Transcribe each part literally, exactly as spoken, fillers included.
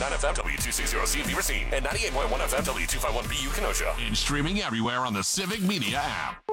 nine F M, W two sixty C V Racine, and ninety-eight point one F M, W two fifty-one B U Kenosha. And streaming everywhere on the Civic Media app.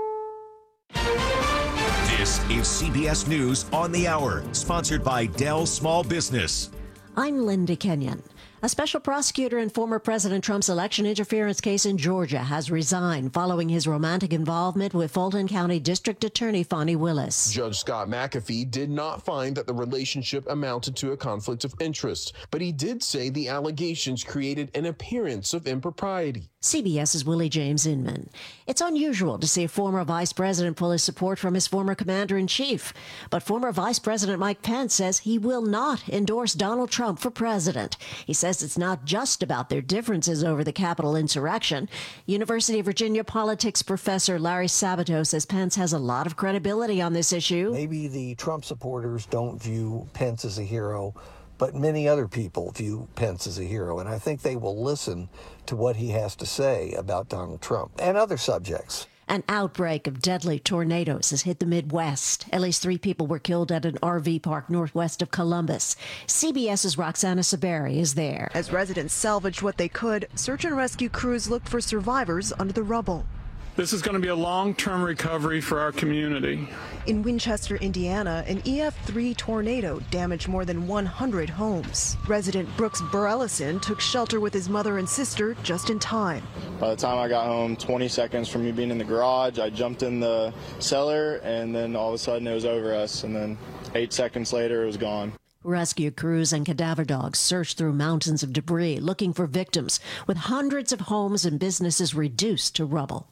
This is C B S News on the Hour, sponsored by Dell Small Business. I'm Linda Kenyon. A special prosecutor in former President Trump's election interference case in Georgia has resigned following his romantic involvement with Fulton County District Attorney Fani Willis. Judge Scott McAfee did not find that the relationship amounted to a conflict of interest, but he did say the allegations created an appearance of impropriety. CBS's Willie James Inman. It's unusual to see a former vice president pull his support from his former commander-in-chief, but former Vice President Mike Pence says he will not endorse Donald Trump for president. He says it's not just about their differences over the Capitol insurrection. University of Virginia politics professor Larry Sabato says Pence has a lot of credibility on this issue. Maybe the Trump supporters don't view Pence as a hero, but many other people view Pence as a hero, and I think they will listen to what he has to say about Donald Trump and other subjects. An outbreak of deadly tornadoes has hit the Midwest. At least three people were killed at an R V park northwest of Columbus. CBS's Roxana Saberi is there. As residents salvaged what they could, search and rescue crews looked for survivors under the rubble. This is going to be a long-term recovery for our community. In Winchester, Indiana, an E F three tornado damaged more than one hundred homes. Resident Brooks Burleson took shelter with his mother and sister just in time. By the time I got home, twenty seconds from me being in the garage, I jumped in the cellar, and then all of a sudden it was over us, and then eight seconds later it was gone. Rescue crews and cadaver dogs searched through mountains of debris looking for victims, with hundreds of homes and businesses reduced to rubble.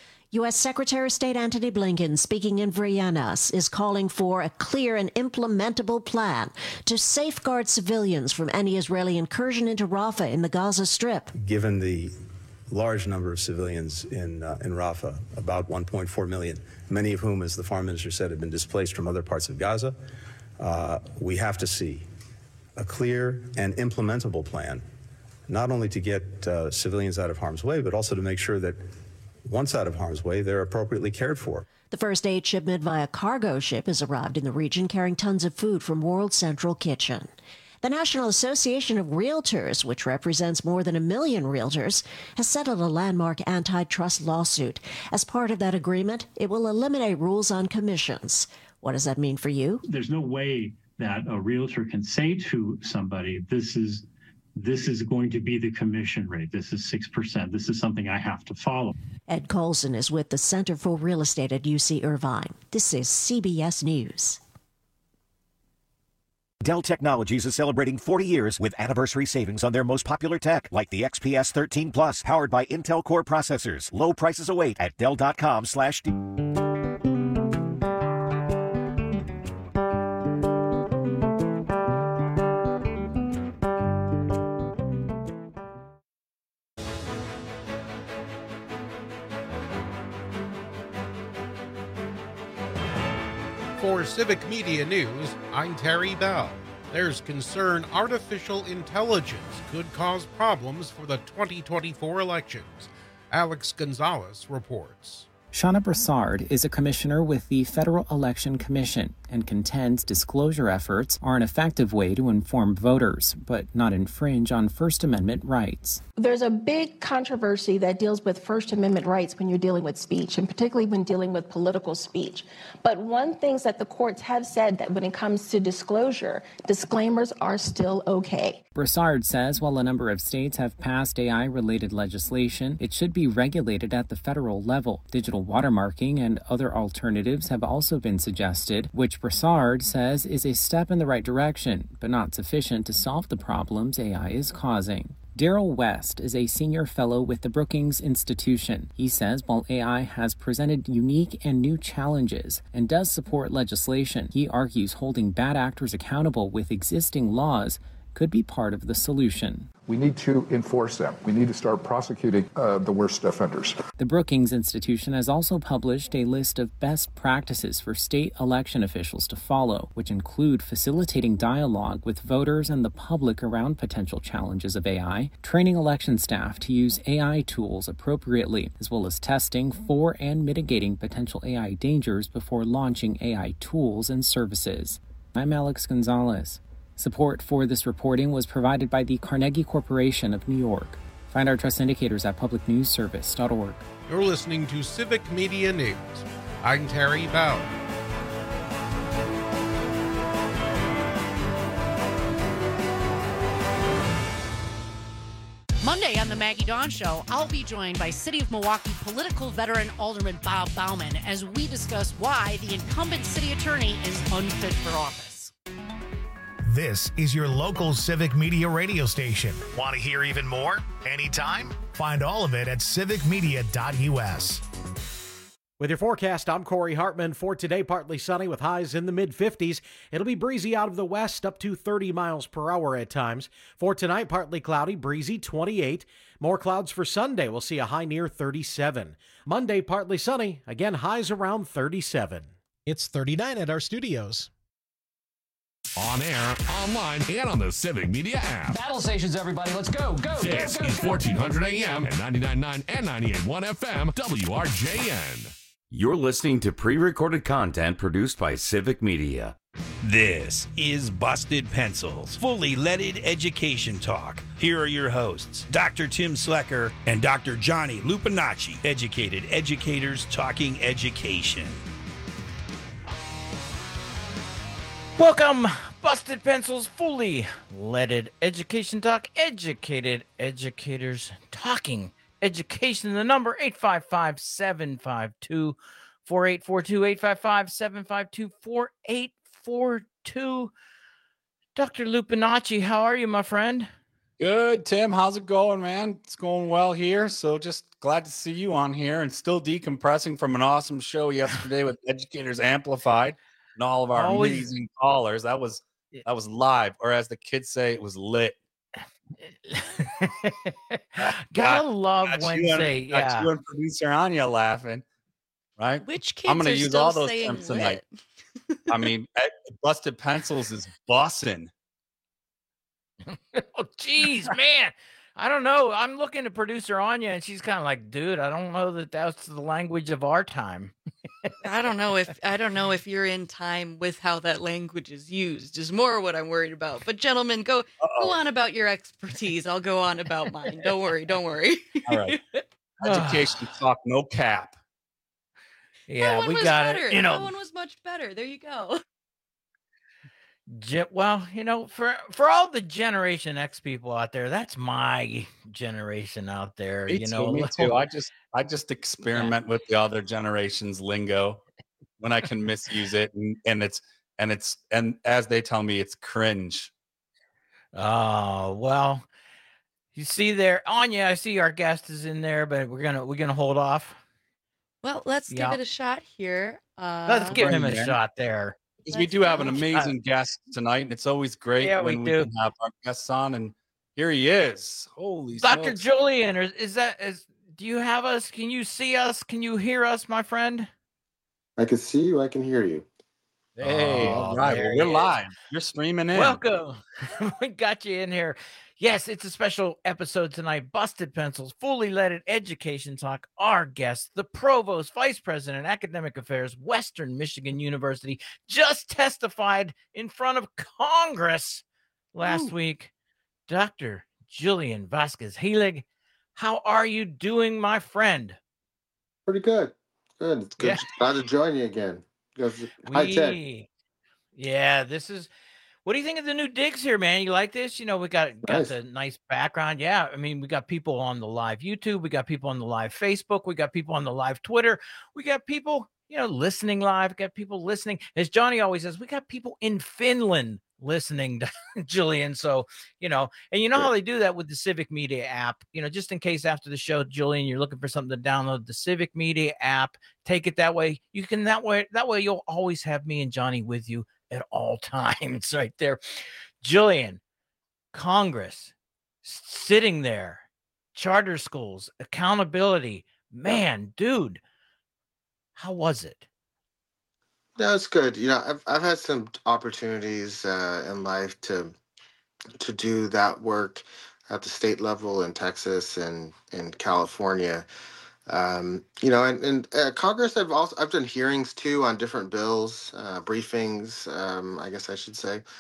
U S. Secretary of State Antony Blinken, speaking in Vienna, is calling for a clear and implementable plan to safeguard civilians from any Israeli incursion into Rafah in the Gaza Strip. Given the large number of civilians in uh, in Rafah, about one point four million, many of whom, as the foreign minister said, have been displaced from other parts of Gaza, uh, we have to see a clear and implementable plan, not only to get uh, civilians out of harm's way, but also to make sure that once out of harm's way, they're appropriately cared for. The first aid shipment via cargo ship has arrived in the region carrying tons of food from World Central Kitchen. The National Association of Realtors, which represents more than a million realtors, has settled a landmark antitrust lawsuit. As part of that agreement, it will eliminate rules on commissions. What does that mean for you? There's no way that a realtor can say to somebody, this is This is going to be the commission rate. This is six percent. This is something I have to follow. Ed Colson is with the Center for Real Estate at U C Irvine. This is C B S News. Dell Technologies is celebrating forty years with anniversary savings on their most popular tech, like the X P S thirteen Plus, powered by Intel Core processors. Low prices await at Dell.com slash D. For Civic Media News, I'm Terry Bell. There's concern artificial intelligence could cause problems for the twenty twenty-four elections. Alex Gonzalez reports. Shauna Broussard is a commissioner with the Federal Election Commission and contends disclosure efforts are an effective way to inform voters, but not infringe on First Amendment rights. There's a big controversy that deals with First Amendment rights when you're dealing with speech, and particularly when dealing with political speech. But one thing that the courts have said that when it comes to disclosure, disclaimers are still okay. Broussard says while a number of states have passed A I-related legislation, it should be regulated at the federal level. Digital watermarking and other alternatives have also been suggested, which Broussard says is a step in the right direction, but not sufficient to solve the problems A I is causing. Daryl West is a senior fellow with the Brookings Institution. He says while A I has presented unique and new challenges and does support legislation, he argues holding bad actors accountable with existing laws could be part of the solution. We need to enforce them. We need to start prosecuting uh, the worst offenders. The Brookings Institution has also published a list of best practices for state election officials to follow, which include facilitating dialogue with voters and the public around potential challenges of A I, training election staff to use A I tools appropriately, as well as testing for and mitigating potential A I dangers before launching A I tools and services. I'm Alex Gonzalez, Support for this reporting was provided by the Carnegie Corporation of New York. Find our trust indicators at public news service dot org. You're listening to Civic Media News. I'm Terry Bell. Monday on the Maggie Dawn Show, I'll be joined by City of Milwaukee political veteran Alderman Bob Bauman as we discuss why the incumbent city attorney is unfit for office. This is your local civic media radio station. Want to hear even more? Anytime? Find all of it at civic media dot U S. With your forecast, I'm Corey Hartman. For today, partly sunny with highs in the mid fifties. It'll be breezy out of the west, up to thirty miles per hour at times. For tonight, partly cloudy, breezy, twenty-eight. More clouds for Sunday. We'll see a high near thirty-seven. Monday, partly sunny. Again, highs around thirty-seven. It's thirty-nine at our studios. On air, online, and on the Civic Media app. Battle stations, everybody. Let's go, go, This go, go, is go. fourteen hundred A M and ninety-nine point nine and ninety-eight point one F M, W R J N. You're listening to pre-recorded content produced by Civic Media. This is Busted Pencils, fully leaded education talk. Here are your hosts, Doctor Tim Slecker and Doctor Johnny Lupinacci, educated educators talking education. Welcome, Busted Pencils, fully leaded education talk, educated educators talking education. The number eight five five, seven five two, four eight four two, eight five five, seven five two, four eight four two. Doctor Lupinacci, how are you, my friend? Good, Tim. How's it going, man? It's going well here. So just glad to see you on here and still decompressing from an awesome show yesterday with Educators Amplified and all of our Always. amazing callers. That was that was live, or as the kids say, it was lit. Gotta love got Wednesday. You and, got Yeah. you and producer Anya laughing, right? Which kids I'm going are to use still all those saying terms tonight. I mean, Busted Pencils is bussin'. Oh, geez, man. I don't know. I'm looking at producer Anya, and she's kind of like, dude, I don't know that that's the language of our time. I don't know if I don't know if you're in time with how that language is used is more what I'm worried about. But gentlemen, go Uh-oh. go on about your expertise. I'll go on about mine. Don't worry, don't worry. All right. Education talk, no cap. Yeah, that one we was got better. it. You know, that one was much better. There you go. Ge- well, you know, for for all the Generation X people out there, that's my generation out there. Me you too, know, me too. I just I just experiment with the other generation's lingo when I can misuse it, and, and it's and it's and as they tell me, it's cringe. Oh well, you see there, Anya. I see our guest is in there, but we're gonna we're gonna hold off. Well, let's Yeah. give it a shot here. Uh, Let's give him a Bring it in. shot there. Because we Let's do have an go. amazing guest tonight, and it's always great Yeah, we when we, do. can have our guests on. And here he is. Holy Doctor smokes. Julian, is, is that is? Do you have us? Can you see us? Can you hear us, my friend? I can see you. I can hear you. Hey, Oh, all right. there Well, he we're is. live. You're streaming in. Welcome. We got you in here. Yes, it's a special episode tonight. Busted Pencils, fully leaded education talk. Our guest, the Provost, Vice President, Academic Affairs, Western Michigan University, just testified in front of Congress last Ooh. week. Doctor Julian Vasquez Helig, how are you doing, my friend? Pretty good. Good. It's good. Yeah. Glad to join you again. Because high tech. We, yeah, this is. What do you think of the new digs here, man? You like this? You know, we got got Nice. the nice background. Yeah, I mean, we got people on the live YouTube, we got people on the live Facebook, we got people on the live Twitter, we got people, you know, listening live. We got people listening. As Johnny always says, we got people in Finland listening to Julian. So, you know, and you know how they do that with the Civic Media app. You know, just in case after the show, Julian, you're looking for something to download the Civic Media app. Take it that way. You can that way. That way, you'll always have me and Johnny with you at all times, right there. Julian, Congress, s- sitting there, charter schools, accountability. Man, dude, how was it? No, it's good. You know, I've I've had some opportunities uh, in life to to do that work at the state level in Texas and in California. Um, you know, and, and uh, Congress, I've also I've done hearings too on different bills, uh, briefings, um, I guess I should say.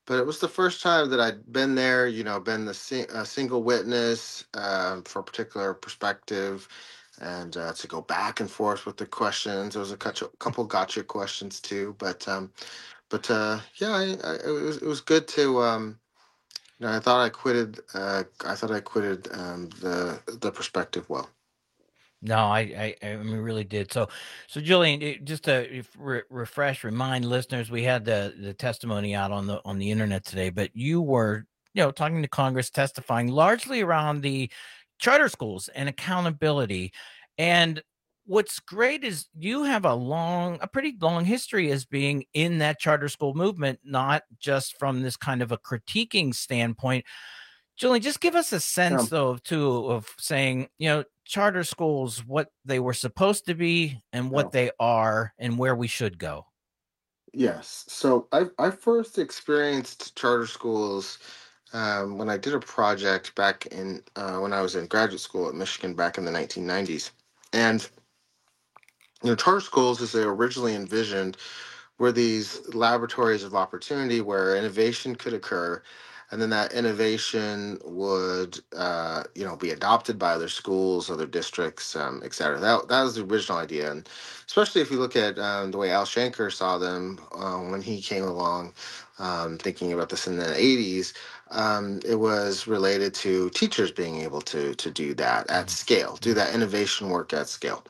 but it was the first time that I'd been there, you know, been the si- a single witness um, for a particular perspective, and uh, to go back and forth with the questions. There was a couple, couple gotcha questions too, but um, but uh, yeah, I, I, it was it was good to. Um, you know, I thought I quitted. Uh, I thought I quitted um, the the perspective well. No, I, I, I mean, really did. So, so Jillian, it- just to re- refresh, remind listeners, we had the the testimony out on the on the internet today, but you were, you know, talking to Congress, testifying largely around the charter schools and accountability. And what's great is you have a long, a pretty long history as being in that charter school movement, not just from this kind of a critiquing standpoint. Julie, just give us a sense, Um, though, too, of saying, you know, charter schools, what they were supposed to be and what yeah. they are and where we should go. Yes. So I I first experienced charter schools um, when I did a project back in uh, when I was in graduate school at Michigan back in the nineteen nineties, and you know, charter schools, as they were originally envisioned, were these laboratories of opportunity where innovation could occur, and then that innovation would uh, you know be adopted by other schools, other districts, um, et cetera. That, that was the original idea, and especially if you look at um, the way Al Shanker saw them uh, when he came along, um, thinking about this in the eighties. Um, it was related to teachers being able to to do that at scale, do that innovation work at scale.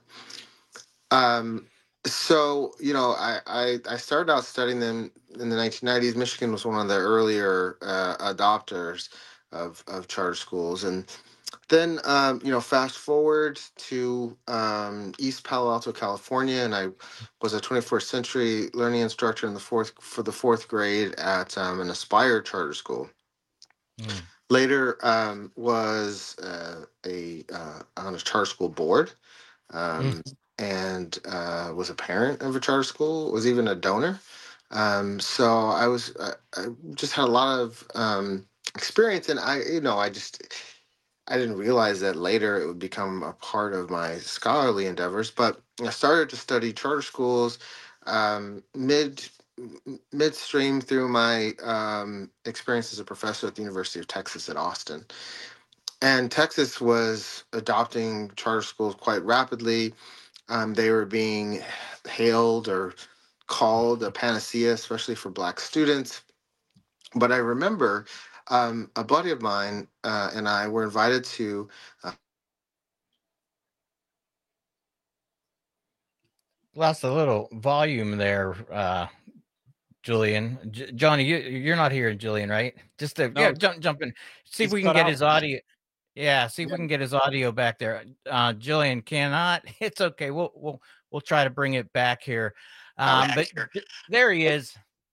Um, so you know, I, I I started out studying them in the nineteen nineties. Michigan was one of the earlier uh, adopters of of charter schools, and then um, you know, fast forward to um, East Palo Alto, California, and I was a twenty-first century learning instructor in the fourth for the fourth grade at um, an Aspire charter school. Later, um, was uh, a uh, on a charter school board, um, and uh, was a parent of a charter school. Was even a donor. Um, so I was I, I just had a lot of um, experience, and I you know I just I didn't realize that later it would become a part of my scholarly endeavors. But I started to study charter schools um, mid m- midstream through my um, experience as a professor at the University of Texas at Austin. And Texas was adopting charter schools quite rapidly. Um, they were being hailed or called a panacea, especially for Black students. But I remember um, a buddy of mine uh, and I were invited to. Uh, Lost a little volume there, uh, Julian. J- Johnny, you, you're not here, Julian, right? Just to, No, yeah, jump, jump in. See if he's we can cut get out. his audio. Yeah, see if Yeah. we can get his audio back there. Uh, Jillian cannot. It's okay. We'll we'll we'll try to bring it back here. Um, but th- there he is.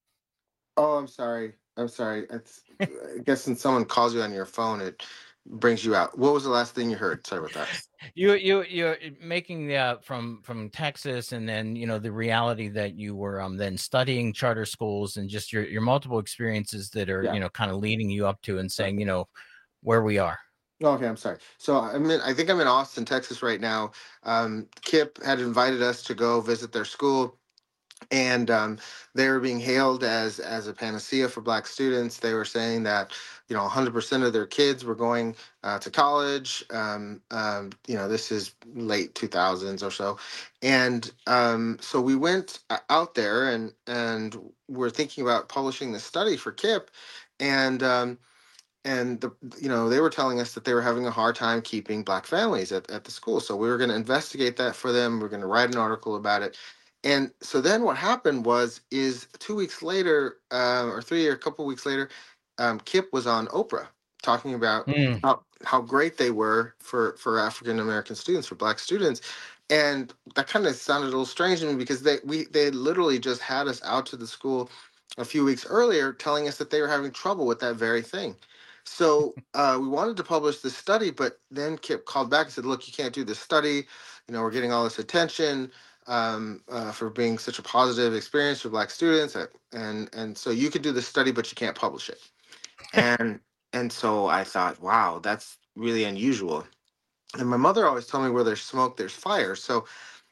oh, I'm sorry. I'm sorry. It's, I guess when someone calls you on your phone, it brings you out. What was the last thing you heard? Sorry about that. You you you're making the uh, from from Texas, and then you know the reality that you were um then studying charter schools and just your your multiple experiences that are Yeah. you know kind of leading you up to and saying you know where we are. Okay, I'm sorry. So I'm in, I think I'm in Austin, Texas right now. Um, Kip had invited us to go visit their school, and um, they were being hailed as as a panacea for Black students. They were saying that you know one hundred percent of their kids were going uh, to college. Um, um, you know, this is late two thousands or so, and um, so we went uh, out there and and we're thinking about publishing this study for Kip, and um, and the you know they were telling us that they were having a hard time keeping Black families at, at the school. So we were going to investigate that for them. We're going to write an article about it. And so then what happened was is two weeks later, uh, or three or a couple weeks later, um, Kip was on Oprah talking about Mm. how, how great they were for for African American students, for Black students. And that kind of sounded a little strange to me because they we they had literally just had us out to the school a few weeks earlier telling us that they were having trouble with that very thing. So uh, we wanted to publish this study, but then Kip called back and said, "Look, you can't do this study. You know, we're getting all this attention um, uh, for being such a positive experience for Black students, uh, and and so you could do this study, but you can't publish it." And and so I thought, wow, that's really unusual. And my mother always told me, where there's smoke, there's fire. So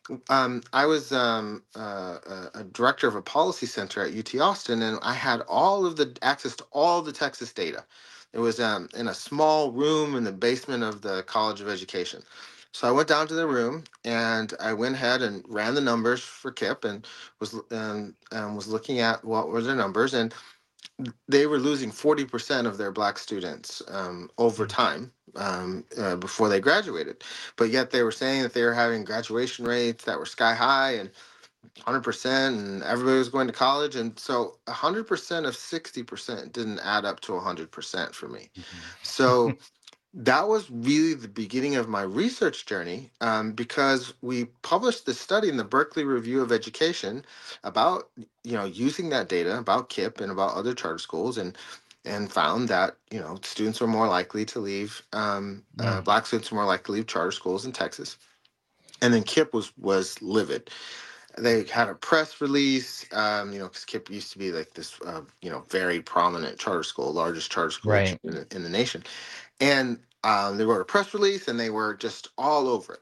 um, I was um, uh, a, a director of a policy center at U T Austin, and I had all of the access to all the Texas data. It was um, in a small room in the basement of the College of Education. So I went down to the room and I went ahead and ran the numbers for K I P and was um, and was looking at what were their numbers, and they were losing forty percent of their black students um, over time um, uh, before they graduated. But yet they were saying that they were having graduation rates that were sky high and one hundred percent, and everybody was going to college. And so one hundred percent of sixty percent didn't add up to one hundred percent for me. Mm-hmm. So that was really the beginning of my research journey, um, because we published this study in the Berkeley Review of Education about, you know, using that data about K I P and about other charter schools, and and found that, you know, students were more likely to leave, um, mm. uh, black students were more likely to leave charter schools in Texas. And then K I P was was livid. They had a press release, um, you know, because K I P used to be like this, uh, you know, very prominent charter school, largest charter school right. in, the, in the nation. And um, they wrote a press release, and they were just all over it.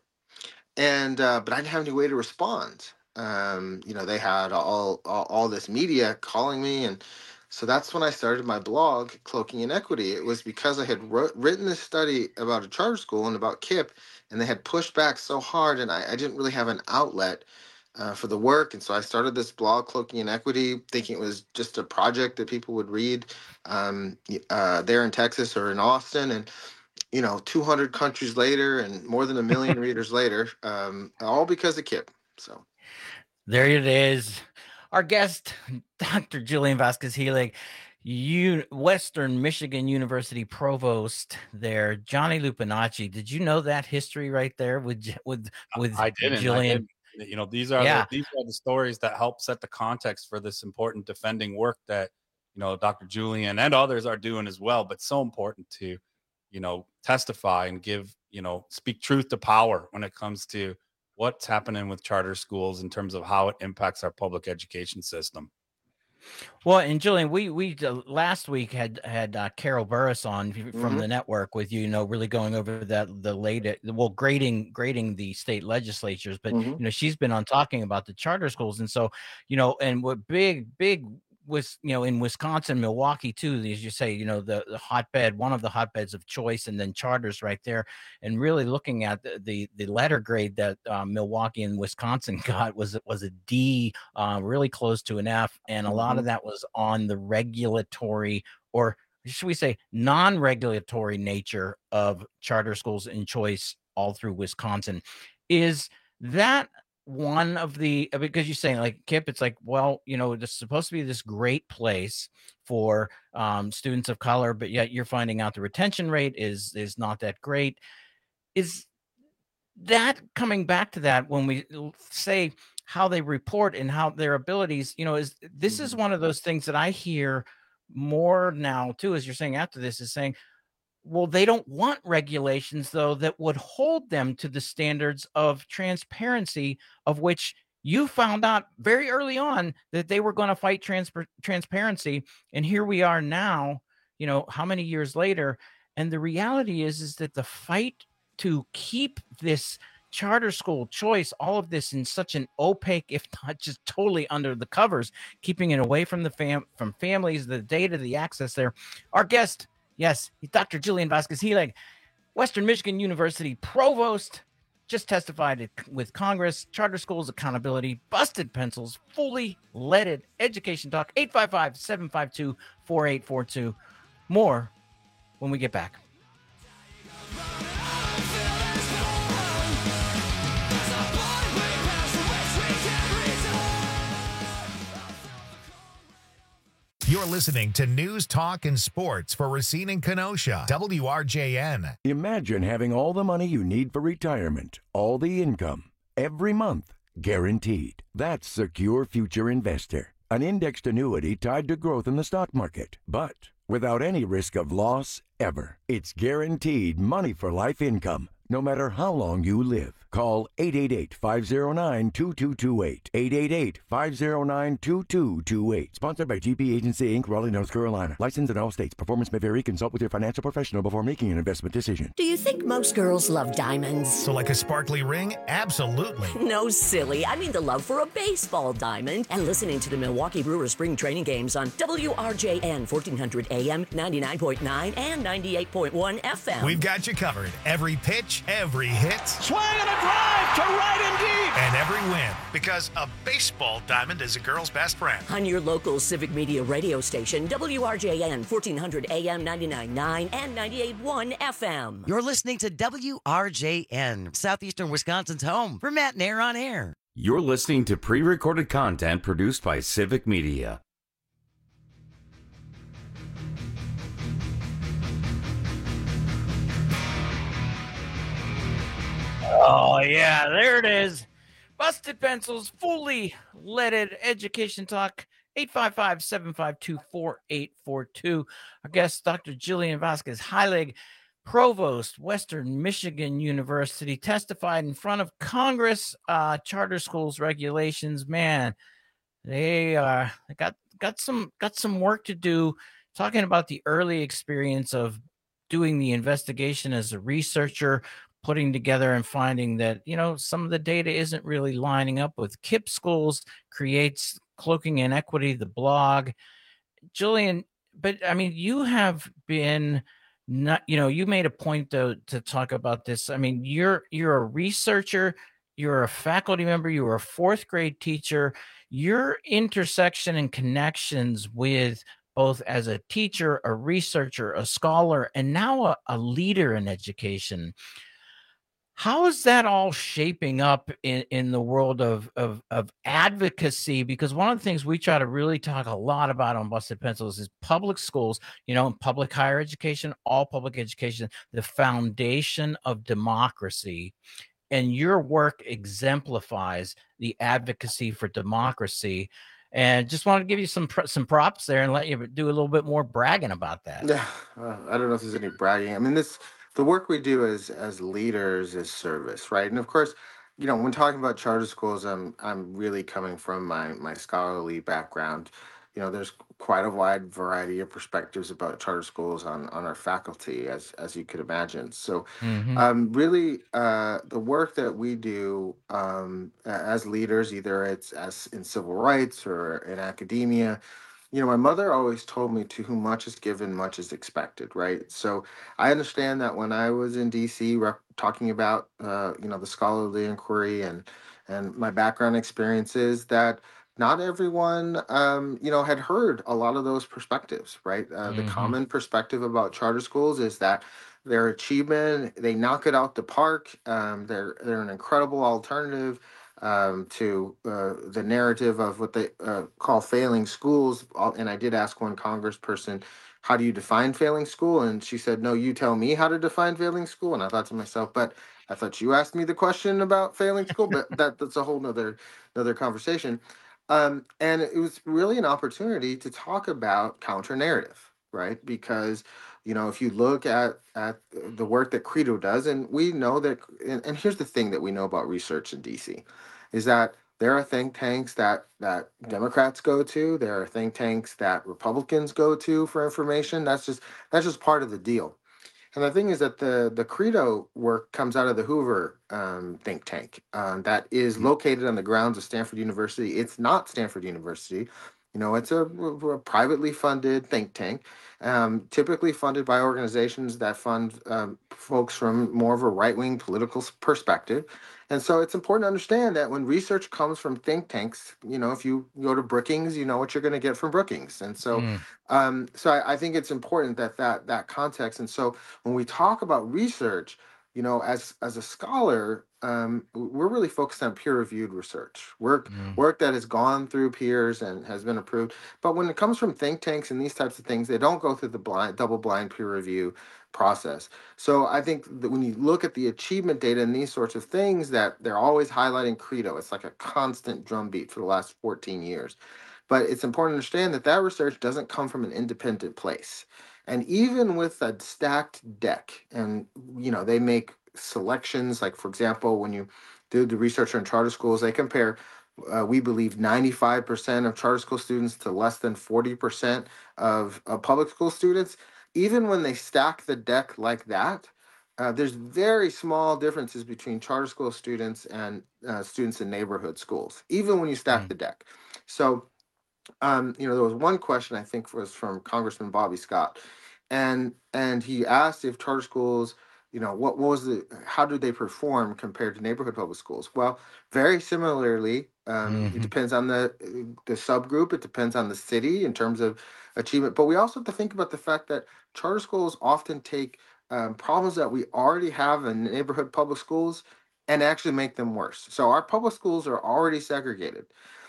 And uh, but I didn't have any way to respond. Um, you know, they had all, all all this media calling me, and so that's when I started my blog, Cloaking Inequity. It was because I had wrote, written this study about a charter school and about K I P, and they had pushed back so hard, and I, I didn't really have an outlet uh, for the work. And so I started this blog, Cloaking Inequity, thinking it was just a project that people would read um, uh, there in Texas or in Austin. And, you know, two hundred countries later and more than a million readers later, um, all because of K I P. So there it is. Our guest, Doctor Julian Vasquez-Heilig, U- Western Michigan University provost there, Johnny Lupinacci. Did you know that history right there with with with I didn't, Julian? I didn't. You know, these are yeah. the, these are the stories that help set the context for this important defending work that, you know, Doctor Julian and others are doing as well. But so important to, you know, testify and give, you know, speak truth to power when it comes to what's happening with charter schools in terms of how it impacts our public education system. Well, and Julian, we we uh, last week had had uh, Carol Burris on from mm-hmm. the network with you, you know, really going over that the latest, well, grading grading the state legislatures, but mm-hmm. you know, she's been on talking about the charter schools, and so you know, and what big big was, you know, in Wisconsin, Milwaukee too, as you say, you know, the, the hotbed, one of the hotbeds of choice, and then charters right there. And really looking at the the, the letter grade that uh, Milwaukee and Wisconsin got was was a D, uh, really close to an F, and a mm-hmm. lot of that was on the regulatory, or should we say non-regulatory nature of charter schools in choice all through Wisconsin. Is that one of the, because you're saying like K I P, it's like, well, you know, it's supposed to be this great place for um, students of color, but yet you're finding out the retention rate is is not that great. Is that coming back to that when we say how they report and how their abilities, you know, is this is one of those things that I hear more now too, as you're saying after this, is saying, well, they don't want regulations, though, that would hold them to the standards of transparency, of which you found out very early on that they were going to fight trans- transparency. And here we are now, you know, how many years later? And the reality is, is that the fight to keep this charter school choice, all of this in such an opaque, if not just totally under the covers, keeping it away from the fam- from families, the data, the access there. Our guest, yes, Doctor Julian Vasquez-Heilig, Western Michigan University provost, just testified with Congress. Charter schools accountability, busted pencils, fully leaded education talk. Eight five five, seven five two, four eight four two. More when we get back. You're listening to News, Talk, and Sports for Racine and Kenosha, W R J N. Imagine having all the money you need for retirement, all the income, every month, guaranteed. That's Secure Future Investor, an indexed annuity tied to growth in the stock market, but without any risk of loss ever. It's guaranteed money for life income, no matter how long you live. Call eight eight eight, five oh nine, two two two eight. eight eight eight, five oh nine, two two two eight. Sponsored by G P Agency, Incorporated, Raleigh, North Carolina. Licensed in all states. Performance may vary. Consult with your financial professional before making an investment decision. Do you think most girls love diamonds? So like a sparkly ring? Absolutely. No, silly. I mean the love for a baseball diamond. And listening to the Milwaukee Brewers spring training games on W R J N, fourteen hundred A M, ninety-nine point nine and ninety-eight point one F M. We've got you covered. Every pitch, every hit. Swing and a drive to right and deep. And every win. Because a baseball diamond is a girl's best friend. On your local Civic Media radio station, W R J N, fourteen hundred A M, ninety-nine point nine and ninety-eight point one F M. You're listening to W R J N, Southeastern Wisconsin's home for Matt and Air on Air. You're listening to pre-recorded content produced by Civic Media. Oh, yeah, there it is. Busted Pencils, fully leaded education talk, eight five five, seven five two, four eight four two. Our guest, Doctor Jillian Vasquez Heilig, Provost, Western Michigan University, testified in front of Congress. Uh, charter schools regulations, man, they uh, got got some got some work to do. Talking about the early experience of doing the investigation as a researcher, putting together and finding that, you know, some of the data isn't really lining up with KIPP schools, creates cloaking inequity, the blog. Jillian, but I mean, you have been not, you know, you made a point though to talk about this. I mean, you're you're a researcher, you're a faculty member, you were a fourth grade teacher. Your intersection and connections with both as a teacher, a researcher, a scholar, and now a, a leader in education. How is that all shaping up in, in the world of, of, of advocacy? Because one of the things we try to really talk a lot about on Busted Pencils is public schools, you know, public higher education, all public education, the foundation of democracy. And your work exemplifies the advocacy for democracy. And just wanted to give you some some props there and let you do a little bit more bragging about that. Yeah, uh, I don't know if there's any bragging. I mean, this the work we do as as leaders is service, right? And of course, you know, when talking about charter schools, I'm I'm really coming from my my scholarly background. You know, there's quite a wide variety of perspectives about charter schools on on our faculty, as as you could imagine. So, Mhm. um, really, uh, the work that we do um, a- as leaders, either it's as in civil rights or in academia, you know, my mother always told me, to whom much is given, much is expected, right? So I understand that when I was in D C rep- talking about, uh, you know, the scholarly inquiry and and my background experiences, that not everyone, um, you know, had heard a lot of those perspectives, right? Uh, the Mhm. common perspective about charter schools is that their achievement, they knock it out the park. Um, they're they're an incredible alternative um, to uh, the narrative of what they uh, call failing schools. Al- And I did ask one congressperson, how do you define failing school? And she said, no, you tell me how to define failing school. And I thought to myself, but I thought you asked me the question about failing school, but that, that's a whole nother, another conversation. Um, and it was really an opportunity to talk about counter narrative, right? Because, you know, if you look at at the work that Credo does, and we know that, and, and here's the thing that we know about research in D C, is that there are think tanks that that Democrats go to, there are think tanks that Republicans go to for information. That's just that's just part of the deal. And the thing is that the the Credo work comes out of the Hoover um, think tank um, that is located on the grounds of Stanford University. It's not Stanford University. You know, it's a, a privately funded think tank, um, typically funded by organizations that fund um, folks from more of a right-wing political s- perspective. And so it's important to understand that when research comes from think tanks, you know, if you go to Brookings, you know what you're going to get from Brookings. And so Mm. um, so I, I think it's important that that that context. And so when we talk about research, you know, as as a scholar, um, w- we're really focused on peer-reviewed research, work Mm. work that has gone through peers and has been approved. But when it comes from think tanks and these types of things, they don't go through the blind double-blind peer review process. So I think that when you look at the achievement data and these sorts of things, that they're always highlighting Credo. It's like a constant drumbeat for the last fourteen years. But it's important to understand that that research doesn't come from an independent place. And even with a stacked deck, and you know, they make selections. Like, for example, when you do the research on charter schools, they compare, uh, we believe, ninety-five percent of charter school students to less than forty percent of, of public school students. Even when they stack the deck like that, uh, there's very small differences between charter school students and uh, students in neighborhood schools, even when you stack mm. the deck. So, um, you know, there was one question I think was from Congressman Bobby Scott, and and he asked if charter schools, you know, what, what was the, how did they perform compared to neighborhood public schools? Well, very similarly. Um, mm-hmm. It depends on the the subgroup. It depends on the city in terms of achievement. But we also have to think about the fact that charter schools often take um, problems that we already have in neighborhood public schools and actually make them worse. So our public schools are already segregated,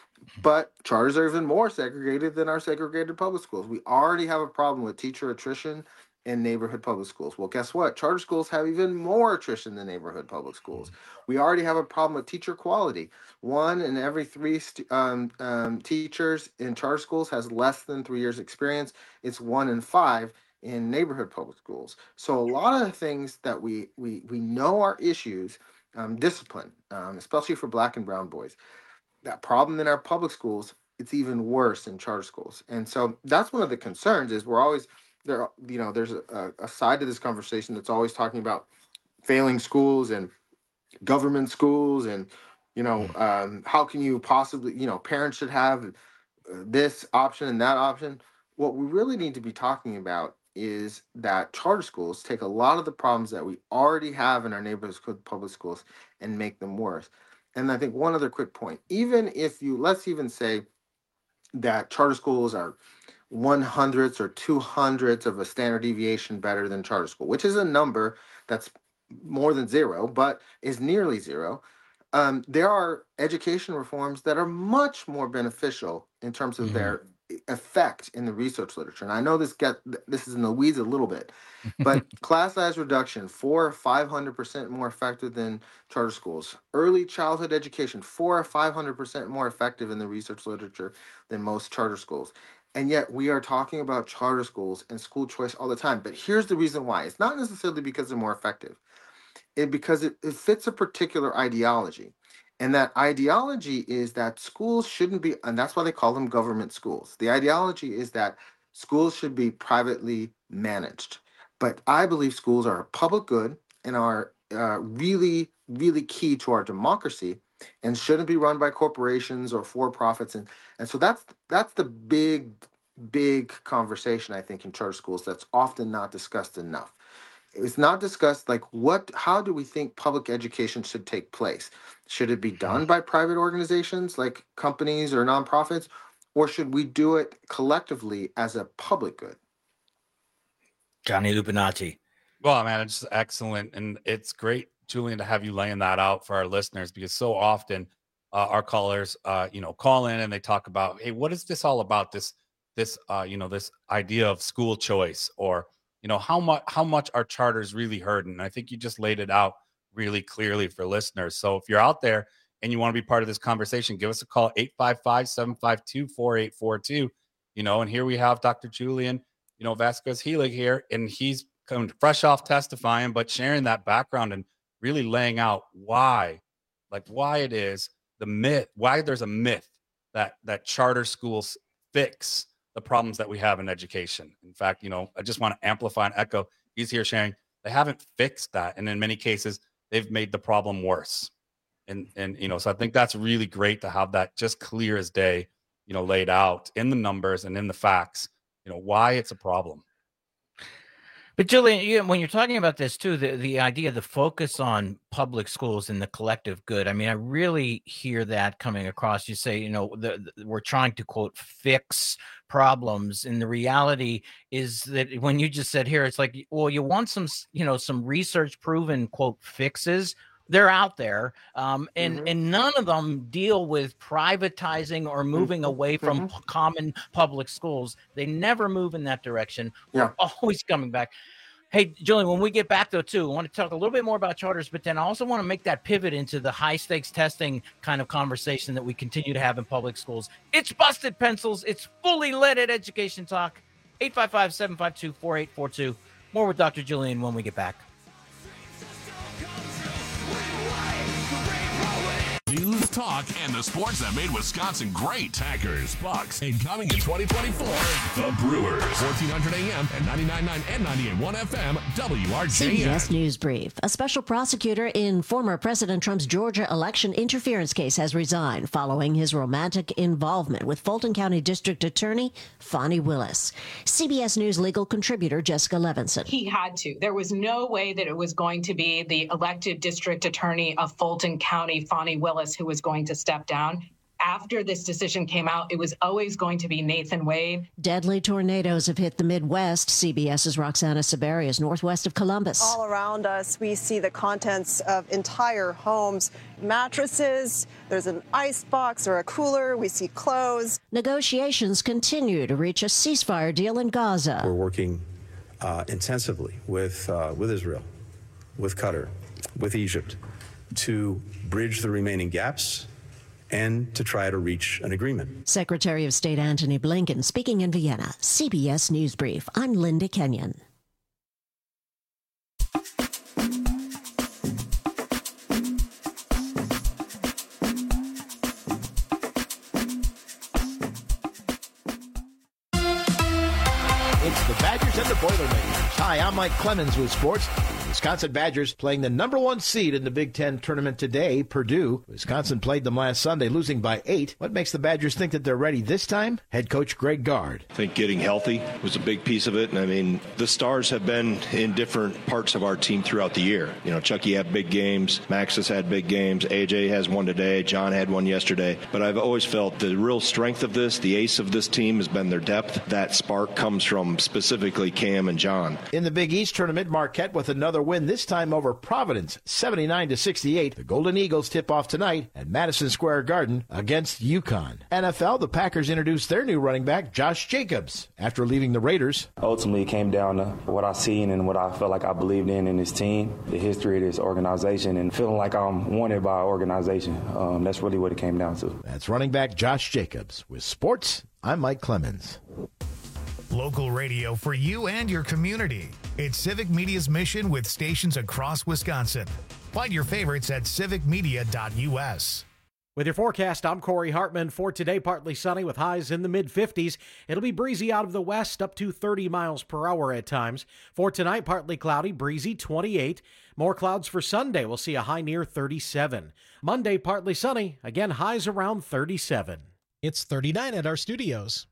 but charters are even more segregated than our segregated public schools. We already have a problem with teacher attrition in neighborhood public schools. Well, guess what? Charter schools have even more attrition than neighborhood public schools. We already have a problem with teacher quality. One in every three st- um, um, teachers in charter schools has less than three years experience. It's one in five in neighborhood public schools. So a lot of the things that we we we know are issues, um, discipline, um, especially for Black and brown boys. That problem in our public schools, it's even worse in charter schools. And so that's one of the concerns is we're always there, you know, there's a, a side to this conversation that's always talking about failing schools and government schools and, you know, um, how can you possibly, you know, parents should have this option and that option. What we really need to be talking about is that charter schools take a lot of the problems that we already have in our neighborhood public schools and make them worse. And I think one other quick point, even if you, let's even say that charter schools are one hundredths or two hundredths of a standard deviation better than charter school, which is a number that's more than zero, but is nearly zero. Um, there are education reforms that are much more beneficial in terms of mm-hmm. their effect in the research literature. And I know this get this is in the weeds a little bit, but class size reduction, four or five hundred percent more effective than charter schools. Early childhood education, four or five hundred percent more effective in the research literature than most charter schools. And yet we are talking about charter schools and school choice all the time. But here's the reason why. It's not necessarily because they're more effective. It because it, it fits a particular ideology. And that ideology is that schools shouldn't be, and that's why they call them government schools. The ideology is that schools should be privately managed. But I believe schools are a public good and are uh, really, really key to our democracy and shouldn't be run by corporations or for-profits. And, and so that's that's the big, big conversation, I think, in charter schools that's often not discussed enough. It's not discussed like what, how do we think public education should take place? Should it be done by private organizations like companies or nonprofits, or should we do it collectively as a public good? Johnny Lupinacci. Well, man, it's excellent. And it's great, Julian, to have you laying that out for our listeners, because so often uh, our callers, uh, you know, call in and they talk about, hey, what is this all about? This, this, uh, you know, this idea of school choice, or, you know, how much, how much are charters really hurting? And I think you just laid it out really clearly for listeners. So if you're out there and you want to be part of this conversation, give us a call, eight five five, seven five two, four eight four two, you know, and here we have Doctor Julian, you know, Vasquez-Heilig here, and he's coming fresh off testifying, but sharing that background and really laying out why, like why it is the myth, why there's a myth that, that charter schools fix the problems that we have in education. In fact, you know, I just want to amplify and echo, he's here sharing, they haven't fixed that. And in many cases, they've made the problem worse. And, and, you know, so I think that's really great to have that just clear as day, you know, laid out in the numbers and in the facts, you know, why it's a problem. But Julian, you, when you're talking about this too, the, the idea, the focus on public schools and the collective good, I mean, I really hear that coming across. You say, you know, the, the, we're trying to, quote, fix problems. And the reality is that when you just said here, it's like, well, you want some, you know, some research proven, quote, fixes. They're out there, um, and, mm-hmm. and none of them deal with privatizing or moving mm-hmm. away from mm-hmm. p- common public schools. They never move in that direction. Yeah. We're always coming back. Hey, Julian, when we get back, though, too, I want to talk a little bit more about charters, but then I also want to make that pivot into the high-stakes testing kind of conversation that we continue to have in public schools. It's Busted Pencils. It's fully leaded education talk. eight five five, seven five two, four eight four two. More with Doctor Julian when we get back. News, talk, and the sports that made Wisconsin great. Packers, Bucks, and coming in twenty twenty-four, the Brewers. fourteen hundred A M and ninety-nine point nine and ninety-eight point one F M, W R J N. C B S News Brief. A special prosecutor in former President Trump's Georgia election interference case has resigned following his romantic involvement with Fulton County District Attorney Fani Willis. C B S News legal contributor Jessica Levinson. He had to. There was no way that it was going to be the elected district attorney of Fulton County, Fani Willis, who was going to step down. After this decision came out, it was always going to be Nathan Wade. Deadly tornadoes have hit the Midwest. CBS's Roxana Saberi is northwest of Columbus. All around us, we see the contents of entire homes, mattresses, there's an ice box or a cooler, we see clothes. Negotiations continue to reach a ceasefire deal in Gaza. We're working uh, intensively with, uh, with Israel, with Qatar, with Egypt, to bridge the remaining gaps and to try to reach an agreement. Secretary of State Antony Blinken speaking in Vienna. C B S News Brief. I'm Linda Kenyon. It's the Badgers and the Boilermakers. Hi, I'm Mike Clemens with sports. Wisconsin Badgers playing the number one seed in the Big Ten tournament today, Purdue. Wisconsin played them last Sunday, losing by eight. What makes the Badgers think that they're ready this time? Head coach Greg Gard. I think getting healthy was a big piece of it. And I mean, the stars have been in different parts of our team throughout the year. You know, Chucky had big games. Max has had big games. A J has one today. John had one yesterday. But I've always felt the real strength of this, the ace of this team, has been their depth. That spark comes from specifically Cam and John. In the Big East tournament, Marquette with another win, this time over Providence, seventy-nine to sixty-eight. The Golden Eagles tip off tonight at Madison Square Garden against UConn. N F L, the Packers introduced their new running back, Josh Jacobs, after leaving the Raiders. Ultimately, it came down to what I seen and what I felt like I believed in in this team, the history of this organization, and feeling like I'm wanted by our organization. Um, that's really what it came down to. That's running back Josh Jacobs. With sports, I'm Mike Clemens. Local radio for you and your community. It's Civic Media's mission with stations across Wisconsin. Find your favorites at civic media dot U S. With your forecast, I'm Corey Hartman. For today, partly sunny with highs in the mid fifties. It'll be breezy out of the west, up to thirty miles per hour at times. For tonight, partly cloudy, breezy, twenty-eight. More clouds for Sunday. We'll see a high near thirty-seven. Monday, partly sunny. Again, highs around thirty-seven. It's thirty-nine at our studios.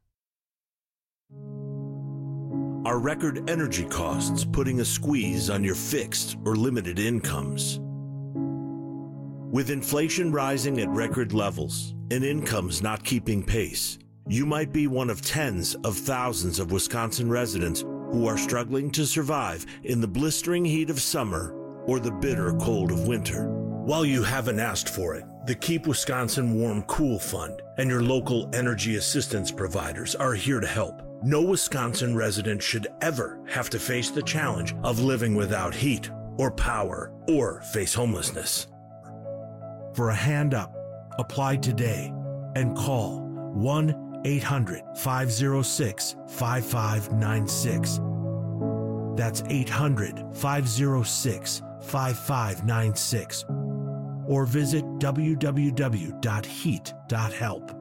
Are record energy costs putting a squeeze on your fixed or limited incomes? With inflation rising at record levels and incomes not keeping pace, you might be one of tens of thousands of Wisconsin residents who are struggling to survive in the blistering heat of summer or the bitter cold of winter. While you haven't asked for it, the Keep Wisconsin Warm Cool Fund and your local energy assistance providers are here to help. No Wisconsin resident should ever have to face the challenge of living without heat or power or face homelessness. For a hand up, apply today and call one eight hundred, five oh six, five five nine six. That's eight hundred, five oh six, five five nine six. Or visit w w w dot heat dot help.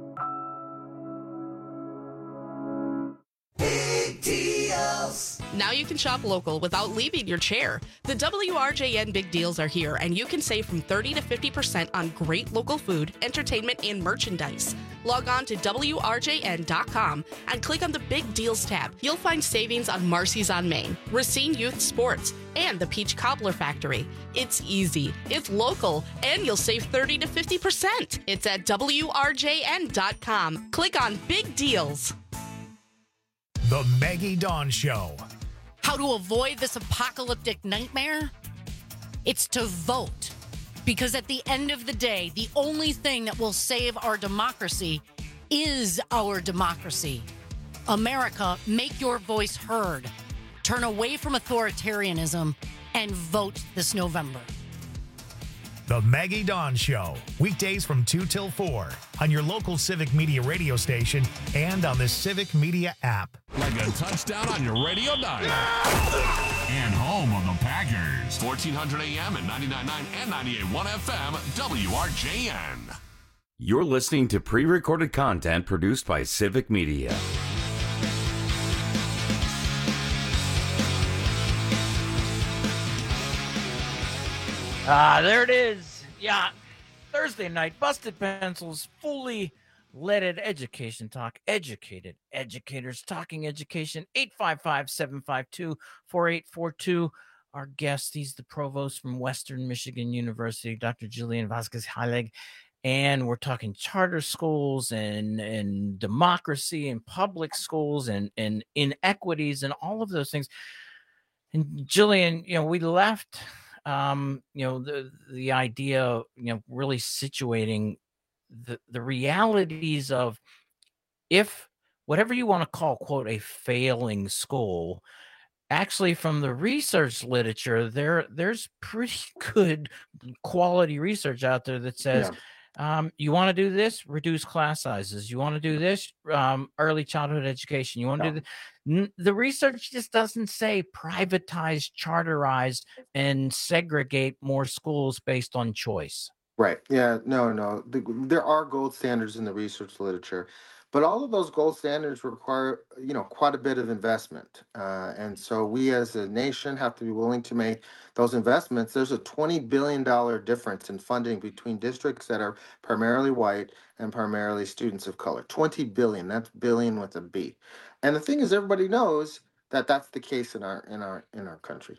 Now you can shop local without leaving your chair. The W R J N Big Deals are here, and you can save from thirty to fifty percent on great local food, entertainment, and merchandise. Log on to W R J N dot com and click on the Big Deals tab. You'll find savings on Marcy's on Main, Racine Youth Sports, and the Peach Cobbler Factory. It's easy, it's local, and you'll save thirty to fifty percent. It's at W R J N dot com. Click on Big Deals. The Maggie Dawn Show. How to avoid this apocalyptic nightmare? It's to vote. Because at the end of the day, the only thing that will save our democracy is our democracy. America, make your voice heard. Turn away from authoritarianism and vote this November. The Maggie Dawn Show, weekdays from two till four on your local Civic Media radio station and on the Civic Media app. Like a touchdown on your radio dial. And home of the Packers. fourteen hundred A M and ninety-nine point nine and ninety-eight point one F M, W R J N. You're listening to pre-recorded content produced by Civic Media. Ah, there it is. Yeah. Thursday night, Busted Pencils, fully leaded education talk. Educated educators talking education. eight five five, seven five two, four eight four two. Our guest, he's the provost from Western Michigan University, Doctor Julian Vasquez-Heilig. And we're talking charter schools and, and democracy and public schools and, and inequities and all of those things. And Julian, you know, we left... Um, you know, the the idea of, you know, really situating the, the realities of if whatever you want to call, quote, a failing school, actually from the research literature, there there's pretty good quality research out there that says, yeah. um, you want to do this, reduce class sizes. You want to do this, um, early childhood education. You want to no. do the The research just doesn't say privatize, charterize, and segregate more schools based on choice. Right. Yeah. No, no. The, there are gold standards in the research literature, but all of those gold standards require, you know, quite a bit of investment. Uh, and so we as a nation have to be willing to make those investments. There's a twenty billion dollars difference in funding between districts that are primarily white and primarily students of color. twenty billion dollars. That's billion with a B. And the thing is, everybody knows that that's the case in our in our in our country.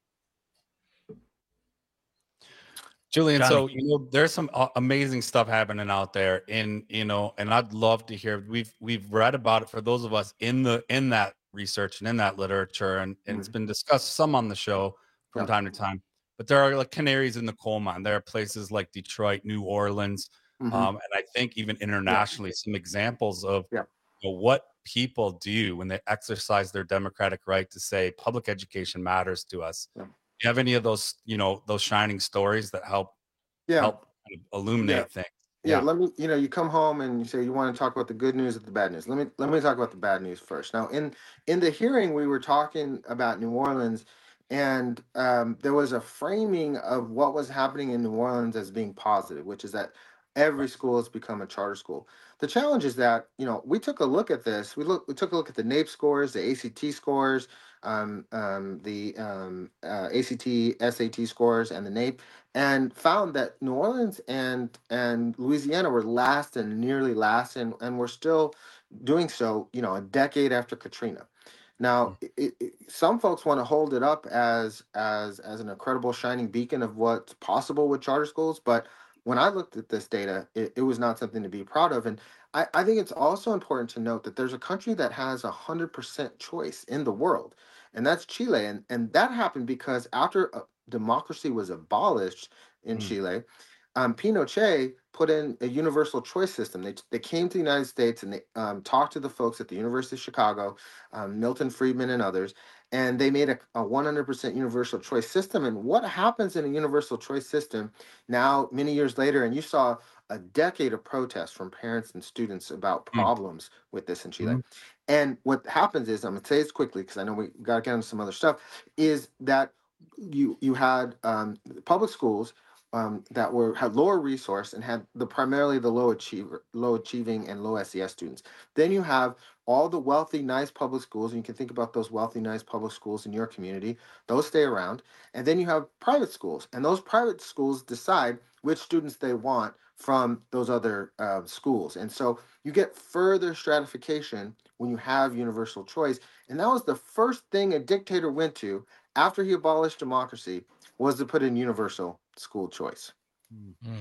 Julian, Johnny. so you know, there's some uh, amazing stuff happening out there, in you know, and I'd love to hear. We've we've read about it for those of us in the in that research and in that literature, and, and mm-hmm. it's been discussed some on the show from yeah. time to time. But there are like canaries in the coal mine. There are places like Detroit, New Orleans, mm-hmm. um, and I think even internationally, yeah. some examples of yeah. you know, what people do when they exercise their democratic right to say public education matters to us. Yeah. Do you have any of those, you know, those shining stories that help yeah. help kind of illuminate yeah. things? Yeah. yeah, let me, you know, you come home and you say you want to talk about the good news or the bad news. Let me let me talk about the bad news first. Now, in in the hearing, we were talking about New Orleans, and um, there was a framing of what was happening in New Orleans as being positive, which is that every school has become a charter school. The challenge is that, you know, we took a look at this. We look, we took a look at the NAEP scores, the A C T scores, um, um, the um, uh, A C T, S A T scores, and the NAEP, and found that New Orleans and and Louisiana were last and nearly last, and and we're still doing so, you know, a decade after Katrina. Now, it, it, some folks want to hold it up as as as an incredible shining beacon of what's possible with charter schools, but when I looked at this data, it, it was not something to be proud of. And I, I think it's also important to note that there's a country that has one hundred percent choice in the world, and that's Chile. And, and that happened because after uh, democracy was abolished in mm. Chile, um, Pinochet put in a universal choice system. They, they came to the United States and they um, talked to the folks at the University of Chicago, um, Milton Friedman and others, and they made a, a one hundred percent universal choice system. And what happens in a universal choice system now, many years later, and you saw a decade of protests from parents and students about problems mm. with this in Chile. Mm. And what happens is, I'm going to say this quickly because I know we got to get into some other stuff, is that you you had um, public schools um, that were had lower resource and had the primarily the low achiever, low achieving and low S E S students. Then you have all the wealthy, nice public schools, and you can think about those wealthy, nice public schools in your community. Those stay around. And then you have private schools, and those private schools decide which students they want from those other uh, schools. And so you get further stratification when you have universal choice. And that was the first thing a dictator went to after he abolished democracy, was to put in universal school choice. Mm-hmm.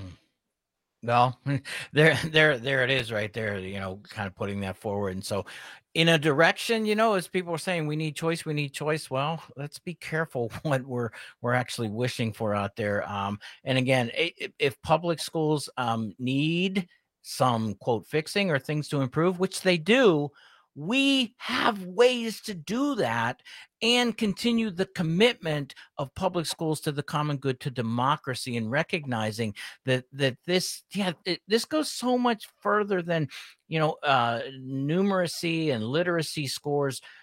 Well, there, there, there it is right there, you know, kind of putting that forward. And so in a direction, you know, as people are saying, we need choice, we need choice. Well, let's be careful what we're, we're actually wishing for out there. Um, and again, if, if public schools um, need some quote fixing or things to improve, which they do, we have ways to do that and continue the commitment of public schools to the common good, to democracy, and recognizing that that this yeah it, this goes so much further than, you know, uh, numeracy and literacy scores.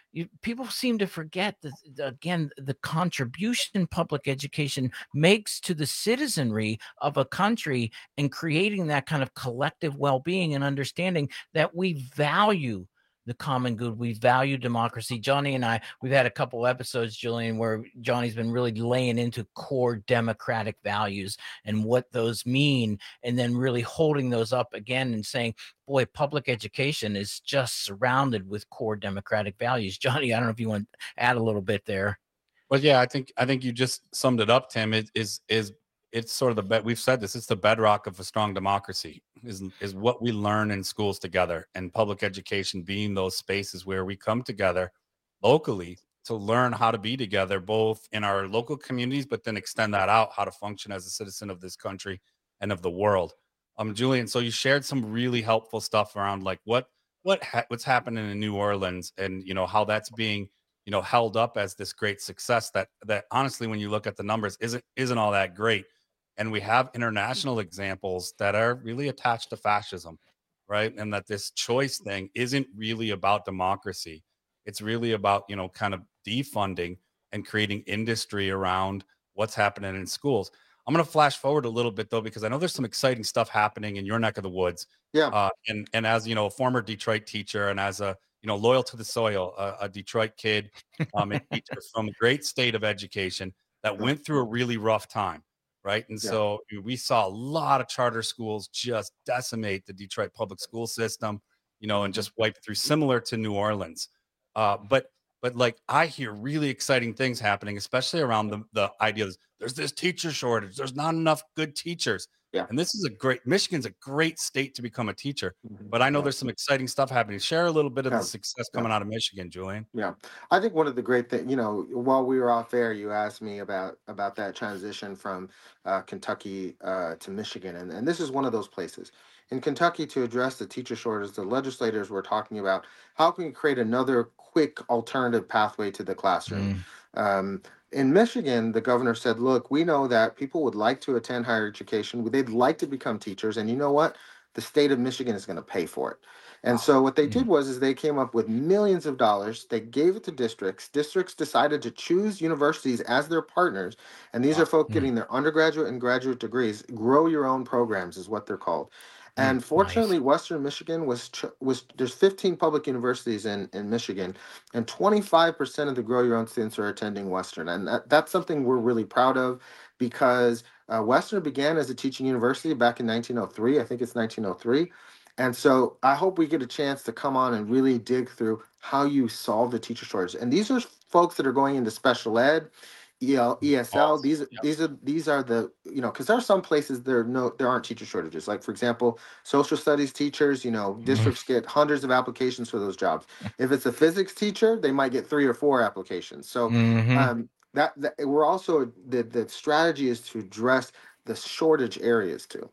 you, people seem to forget that, again, the contribution public education makes to the citizenry of a country and creating that kind of collective well-being and understanding that we value the common good. We value democracy. Johnny and I, we've had a couple episodes, Julian, where Johnny's been really laying into core democratic values and what those mean, and then really holding those up again and saying, boy, public education is just surrounded with core democratic values. Johnny, I don't know if you want to add a little bit there. Well, yeah, I think I think you just summed it up, Tim. It is is it's sort of the bed. We've said this. It's the bedrock of a strong democracy. Is is what we learn in schools together, and public education being those spaces where we come together locally to learn how to be together, both in our local communities, but then extend that out, how to function as a citizen of this country and of the world. Um, Julian, so you shared some really helpful stuff around like what what ha- what's happening in New Orleans, and you know how that's being you know held up as this great success that that honestly, when you look at the numbers, isn't isn't all that great. And we have international examples that are really attached to fascism, right? And that this choice thing isn't really about democracy. It's really about, you know, kind of defunding and creating industry around what's happening in schools. I'm going to flash forward a little bit, though, because I know there's some exciting stuff happening in your neck of the woods. Yeah. Uh, and, and as, you know, a former Detroit teacher and as a, you know, loyal to the soil, a, a Detroit kid, um, and teacher from a great state of education that went through a really rough time. Right. And yeah. so we saw a lot of charter schools just decimate the Detroit public school system, you know, and just wipe through, similar to New Orleans. Uh, but but like I hear really exciting things happening, especially around the, the idea of there's this teacher shortage. There's not enough good teachers. Yeah. And this is a great Michigan's a great state to become a teacher. But I know yeah. there's some exciting stuff happening. Share a little bit of yeah. the success coming yeah. out of Michigan, Julian. Yeah. I think one of the great things, you know, while we were off air, you asked me about about that transition from uh, Kentucky uh, to Michigan. And, and this is one of those places. In Kentucky, to address the teacher shortage, the legislators were talking about how can we create another quick alternative pathway to the classroom. Mm. Um, In Michigan, the governor said, look, we know that people would like to attend higher education. They'd like to become teachers. And you know what? The state of Michigan is going to pay for it. And so what they did was is they came up with millions of dollars. They gave it to districts. Districts decided to choose universities as their partners. And these are folks getting their undergraduate and graduate degrees. Grow your own programs is what they're called. And fortunately, nice. Western Michigan was was there's fifteen public universities in, in Michigan, and twenty-five percent of the Grow Your Own students are attending Western. And that, that's something we're really proud of, because uh, Western began as a teaching university back in nineteen oh three. I think it's nineteen oh three. And so I hope we get a chance to come on and really dig through how you solve the teacher shortage. And these are folks that are going into special ed, E L, E S L. These yep. these are these are the, you know, because there are some places there no there aren't teacher shortages. Like, for example, social studies teachers, you know, districts get hundreds of applications for those jobs. If it's a physics teacher, they might get three or four applications. So mm-hmm. um, that, that we're also the the strategy is to address the shortage areas too.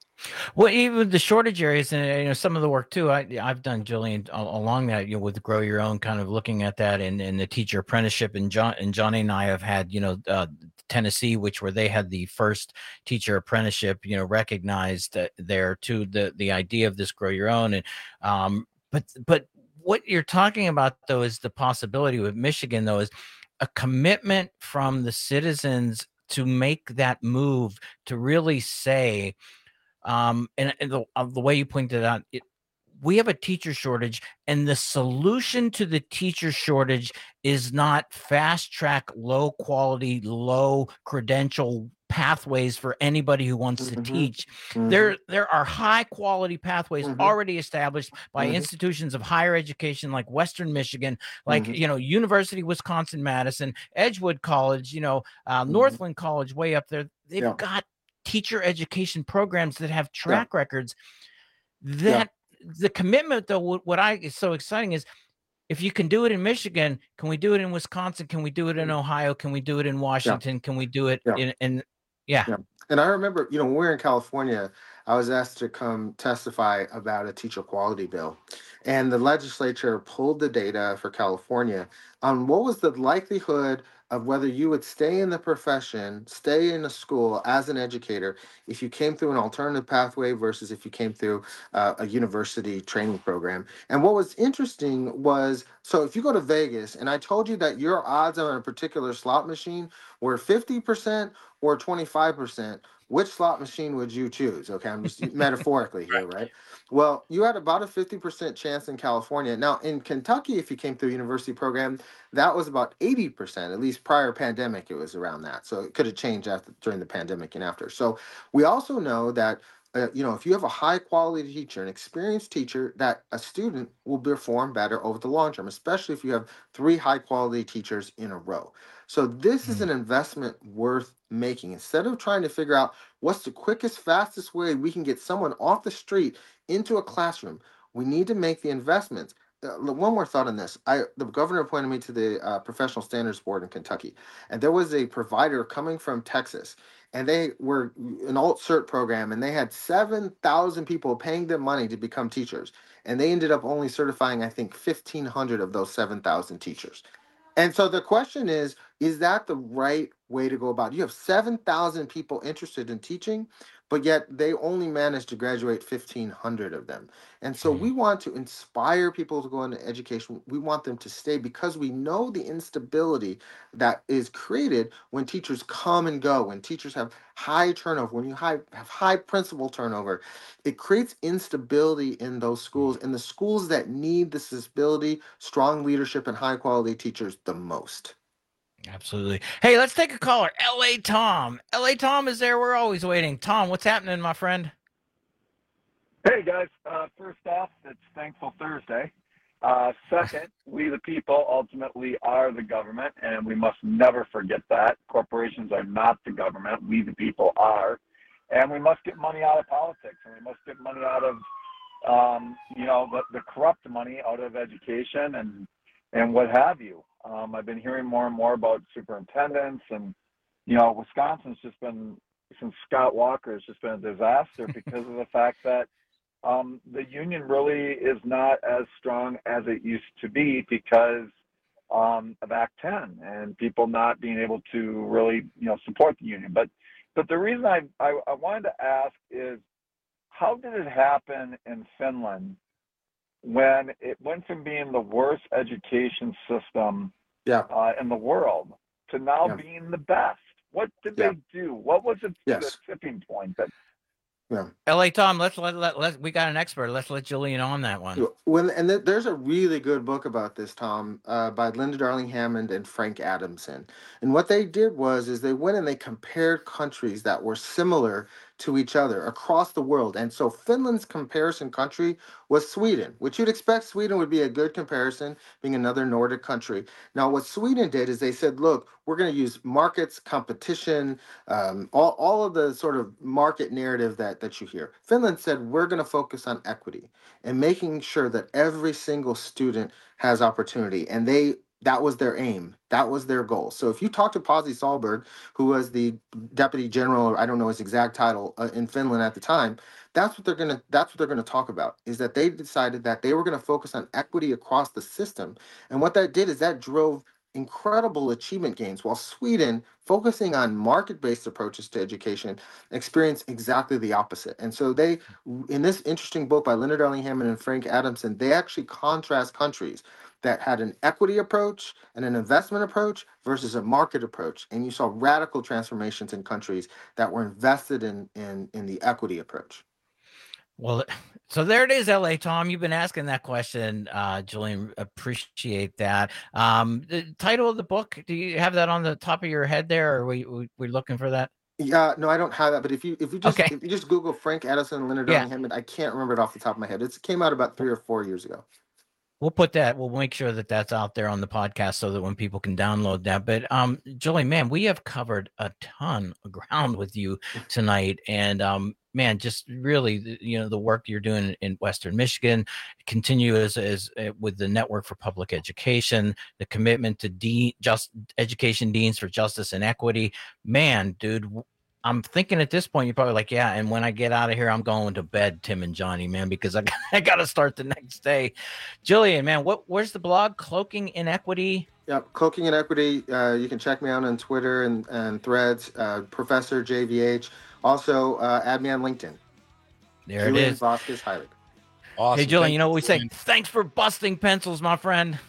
Well, even the shortage areas, and you know, some of the work too, I, I've done, Julian, along that, you know, with Grow Your Own, kind of looking at that, and, and the teacher apprenticeship, and John and Johnny and I have had, you know, uh, Tennessee, which where they had the first teacher apprenticeship, you know, recognized uh, there too, the the idea of this Grow Your Own, and um, but but what you're talking about though is the possibility with Michigan though is a commitment from the citizens to make that move to really say. Um, and, and the, uh, the way you pointed out, it, we have a teacher shortage, and the solution to the teacher shortage is not fast track, low quality, low credential pathways for anybody who wants mm-hmm. to teach. Mm-hmm. There, there are high quality pathways mm-hmm. already established by mm-hmm. institutions of higher education like Western Michigan, like, mm-hmm. you know, University of Wisconsin-Madison, Edgewood College, you know, uh, mm-hmm. Northland College way up there. They've yeah. got teacher education programs that have track yeah. records. That yeah. the commitment though, what, what I is so exciting is if you can do it in Michigan, can we do it in Wisconsin? Can we do it in Ohio? Can we do it in Washington? Yeah. Can we do it yeah. in, in yeah. yeah. And I remember, you know, when we were in California, I was asked to come testify about a teacher quality bill. And the legislature pulled the data for California on what was the likelihood of whether you would stay in the profession, stay in a school as an educator, if you came through an alternative pathway versus if you came through uh, a university training program. And what was interesting was, so if you go to Vegas, and I told you that your odds on a particular slot machine were fifty percent or twenty-five percent, which slot machine would you choose? Okay, I'm just metaphorically here, right? Well, you had about a fifty percent chance in California. Now, in Kentucky, if you came through a university program, that was about eighty percent, at least prior pandemic, it was around that. So it could have changed after during the pandemic and after. So we also know that, uh, you know, if you have a high quality teacher, an experienced teacher, that a student will perform better over the long term, especially if you have three high quality teachers in a row. So this mm-hmm. is an investment worth making. Instead of trying to figure out what's the quickest, fastest way we can get someone off the street into a classroom, we need to make the investments. Uh, one more thought on this. I the governor appointed me to the uh, Professional Standards Board in Kentucky, and there was a provider coming from Texas, and they were an alt-cert program, and they had seven thousand people paying them money to become teachers, and they ended up only certifying, I think, fifteen hundred of those seven thousand teachers. And so the question is, is that the right way to go about it? You have seven thousand people interested in teaching, but yet they only managed to graduate fifteen hundred of them. And so we want to inspire people to go into education. We want them to stay because we know the instability that is created when teachers come and go, when teachers have high turnover, when you high, have high principal turnover. It creates instability in those schools, and the schools that need this stability, strong leadership, and high quality teachers the most. Absolutely. Hey, let's take a caller. L A Tom. L A Tom is there. We're always waiting. Tom, what's happening, my friend? Hey, guys. Uh, first off, it's Thankful Thursday. Uh, second, we the people ultimately are the government, and we must never forget that. Corporations are not the government. We the people are. And we must get money out of politics, and we must get money out of, um, you know, the, the corrupt money out of education and and what have you. Um, I've been hearing more and more about superintendents, and, you know, Wisconsin's just been, since Scott Walker, has just been a disaster because of the fact that um, the union really is not as strong as it used to be because um, of Act ten and people not being able to really, you know, support the union. But but the reason I, I, I wanted to ask is, how did it happen in Finland when it went from being the worst education system yeah. uh, in the world to now yeah. being the best? What did yeah. they do? What was it, yes. the tipping point that? Yeah. L A Tom, let's let, let let we got an expert. Let's let Julian on that one. When and th- there's a really good book about this, Tom, uh, by Linda Darling Hammond and Frank Adamson. And what they did was is they went and they compared countries that were similar to each other across the world. And so Finland's comparison country was Sweden, which you'd expect Sweden would be a good comparison, being another Nordic country. Now, what Sweden did is they said, look, we're going to use markets, competition, um, all, all of the sort of market narrative that, that you hear. Finland said, we're going to focus on equity and making sure that every single student has opportunity. And they that was their aim. That was their goal. So if you talk to Pasi Sahlberg, who was the deputy general, or I don't know his exact title uh, in Finland at the time, that's what they're gonna. That's what they're gonna talk about. Is that they decided that they were gonna focus on equity across the system, and what that did is that drove incredible achievement gains, while Sweden, focusing on market-based approaches to education, experienced exactly the opposite. And so they, in this interesting book by Linda Darling Hammond and Frank Adamson, they actually contrast countries that had an equity approach and an investment approach versus a market approach. And you saw radical transformations in countries that were invested in in, in the equity approach. Well, so there it is, L A Tom. You've been asking that question, uh, Julian. Appreciate that. Um, the title of the book, do you have that on the top of your head there, or are we, we, we looking for that? Yeah, no, I don't have that. But if you if you just Okay. if you just Google Frank Addison and Linda Darling Yeah. Hammond, I can't remember it off the top of my head. It came out about three or four years ago. We'll put that, we'll make sure that that's out there on the podcast so that when people can download that. But um, Julian, man, we have covered a ton of ground with you tonight. And um, man, just really, you know, the work you're doing in Western Michigan, continue as, as uh, with the Network for Public Education, the commitment to de- just education deans for justice and equity. Man, dude, I'm thinking at this point, you're probably like, yeah. And when I get out of here, I'm going to bed, Tim and Johnny, man, because I, I got to start the next day. Jillian, man, what? Where's the blog? Cloaking Inequity. Yeah, Cloaking Inequity. Uh, you can check me out on Twitter and, and Threads. Uh, Professor J V H. Also, uh, add me on LinkedIn. There Julian it is. Vasquez Heilig. Awesome. Hey, Jillian, you know what we say? Thanks for busting pencils, my friend.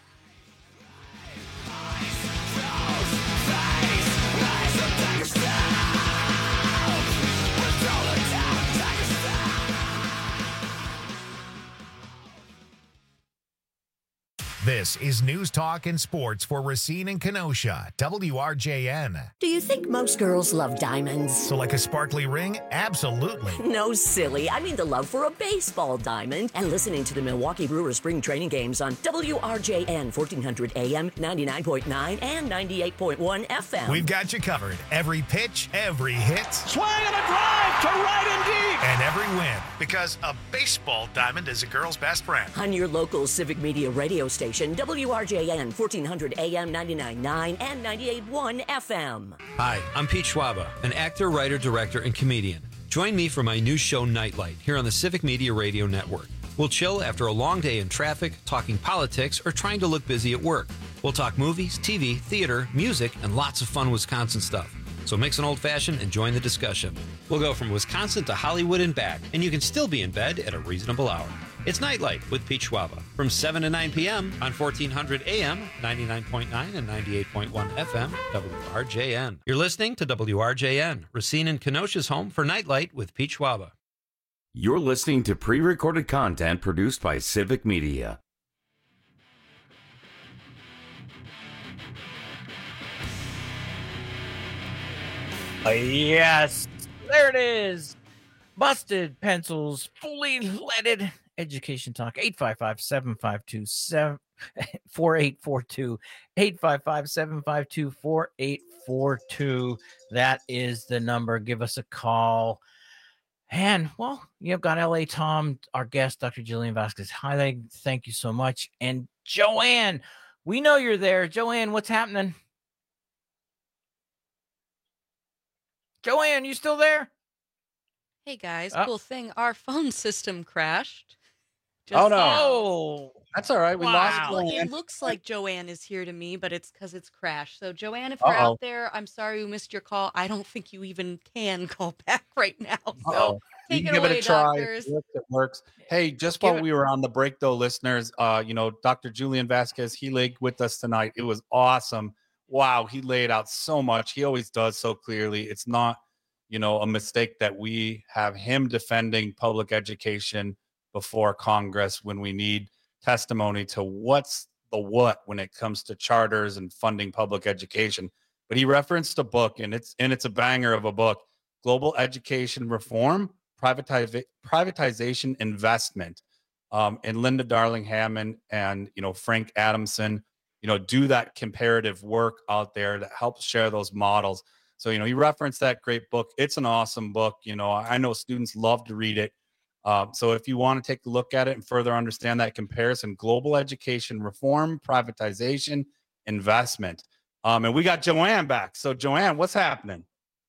This is News Talk and Sports for Racine and Kenosha, W R J N. Do you think most girls love diamonds? So like a sparkly ring? Absolutely. No, silly. I mean the love for a baseball diamond. And listening to the Milwaukee Brewers spring training games on W R J N, fourteen hundred A M, ninety-nine point nine, and ninety-eight point one F M. We've got you covered. Every pitch, every hit. Swing and a drive to right and deep. And every win. Because a baseball diamond is a girl's best friend. On your local Civic Media radio station, W R J N, fourteen hundred A M, ninety-nine point nine, and ninety-eight point one F M. Hi, I'm Pete Schwaba, an actor, writer, director, and comedian. Join me for my new show, Nightlight, here on the Civic Media Radio Network. We'll chill after a long day in traffic, talking politics, or trying to look busy at work. We'll talk movies, T V, theater, music, and lots of fun Wisconsin stuff. So mix an old-fashioned and join the discussion. We'll go from Wisconsin to Hollywood and back, and you can still be in bed at a reasonable hour. It's Nightlight with Pete Schwaba from seven to nine p.m. on fourteen hundred A M, ninety-nine point nine, and ninety-eight point one F M, W R J N. You're listening to W R J N, Racine and Kenosha's home for Nightlight with Pete Schwaba. You're listening to pre-recorded content produced by Civic Media. Uh, yes, there it is. Busted pencils, fully leaded education talk. eight five five, seven five two, four eight four two. eight five five, seven five two, four eight four two. That is the number. Give us a call. And, well, you've got L A Tom, our guest, Doctor Jillian Vasquez Heilig. Thank you so much. And Joanne, we know you're there. Joanne, what's happening? Joanne, you still there? Hey guys, Oh. cool thing. Our phone system crashed. Just Oh, no. now. Oh, That's all right. We lost Well, Joanne. it looks like Joanne is here to me, but it's because it's crashed. So, Joanne, if you're Uh-oh. out there, I'm sorry we missed your call. I don't think you even can call back right now. So, Uh-oh. take You it can give away, it a try. doctors. It works, it works. Hey, just Give while it- we were on the break, though, listeners, uh, you know, Doctor Julian Vasquez Heilig with us tonight. It was awesome. Wow, he laid out so much. He always does so clearly. It's not, you know, a mistake that we have him defending public education before Congress when we need testimony to what's the what when it comes to charters and funding public education. But he referenced a book, and it's and it's a banger of a book, Global Education Reform, Privatiz- Privatization Investment. Um, and Linda Darling Hammond and, you know, Frank Adamson, you know, do that comparative work out there that helps share those models. So, you know, he referenced that great book. It's an awesome book. You know, I know students love to read it. Um, so if you want to take a look at it and further understand that comparison, Global Education Reform, Privatization, Investment. Um, and we got Joanne back. So, Joanne, what's happening?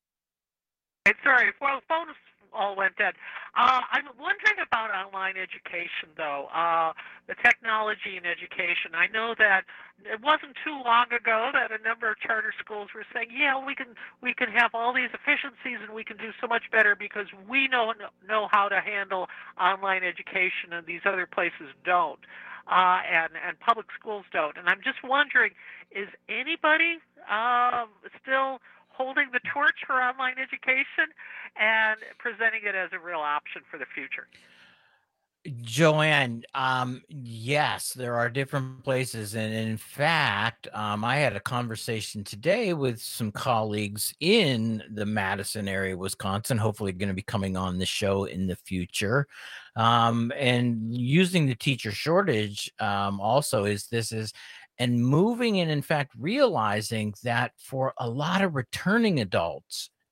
It's all right. Well, phones all went dead. Uh, I'm wondering about online education, though, uh, the technology in education. I know that it wasn't too long ago that a number of charter schools were saying, yeah, we can we can have all these efficiencies and we can do so much better because we know know how to handle online education and these other places don't, uh, and, and public schools don't. And I'm just wondering, is anybody uh, still holding the torch for online education and presenting it as a real option for the future? Joanne, um, yes, there are different places. And in fact, um, I had a conversation today with some colleagues in the Madison area, Wisconsin, hopefully going to be coming on the show in the future. Um, and using the teacher shortage um, also is this is and moving and in fact realizing that for a lot of returning adults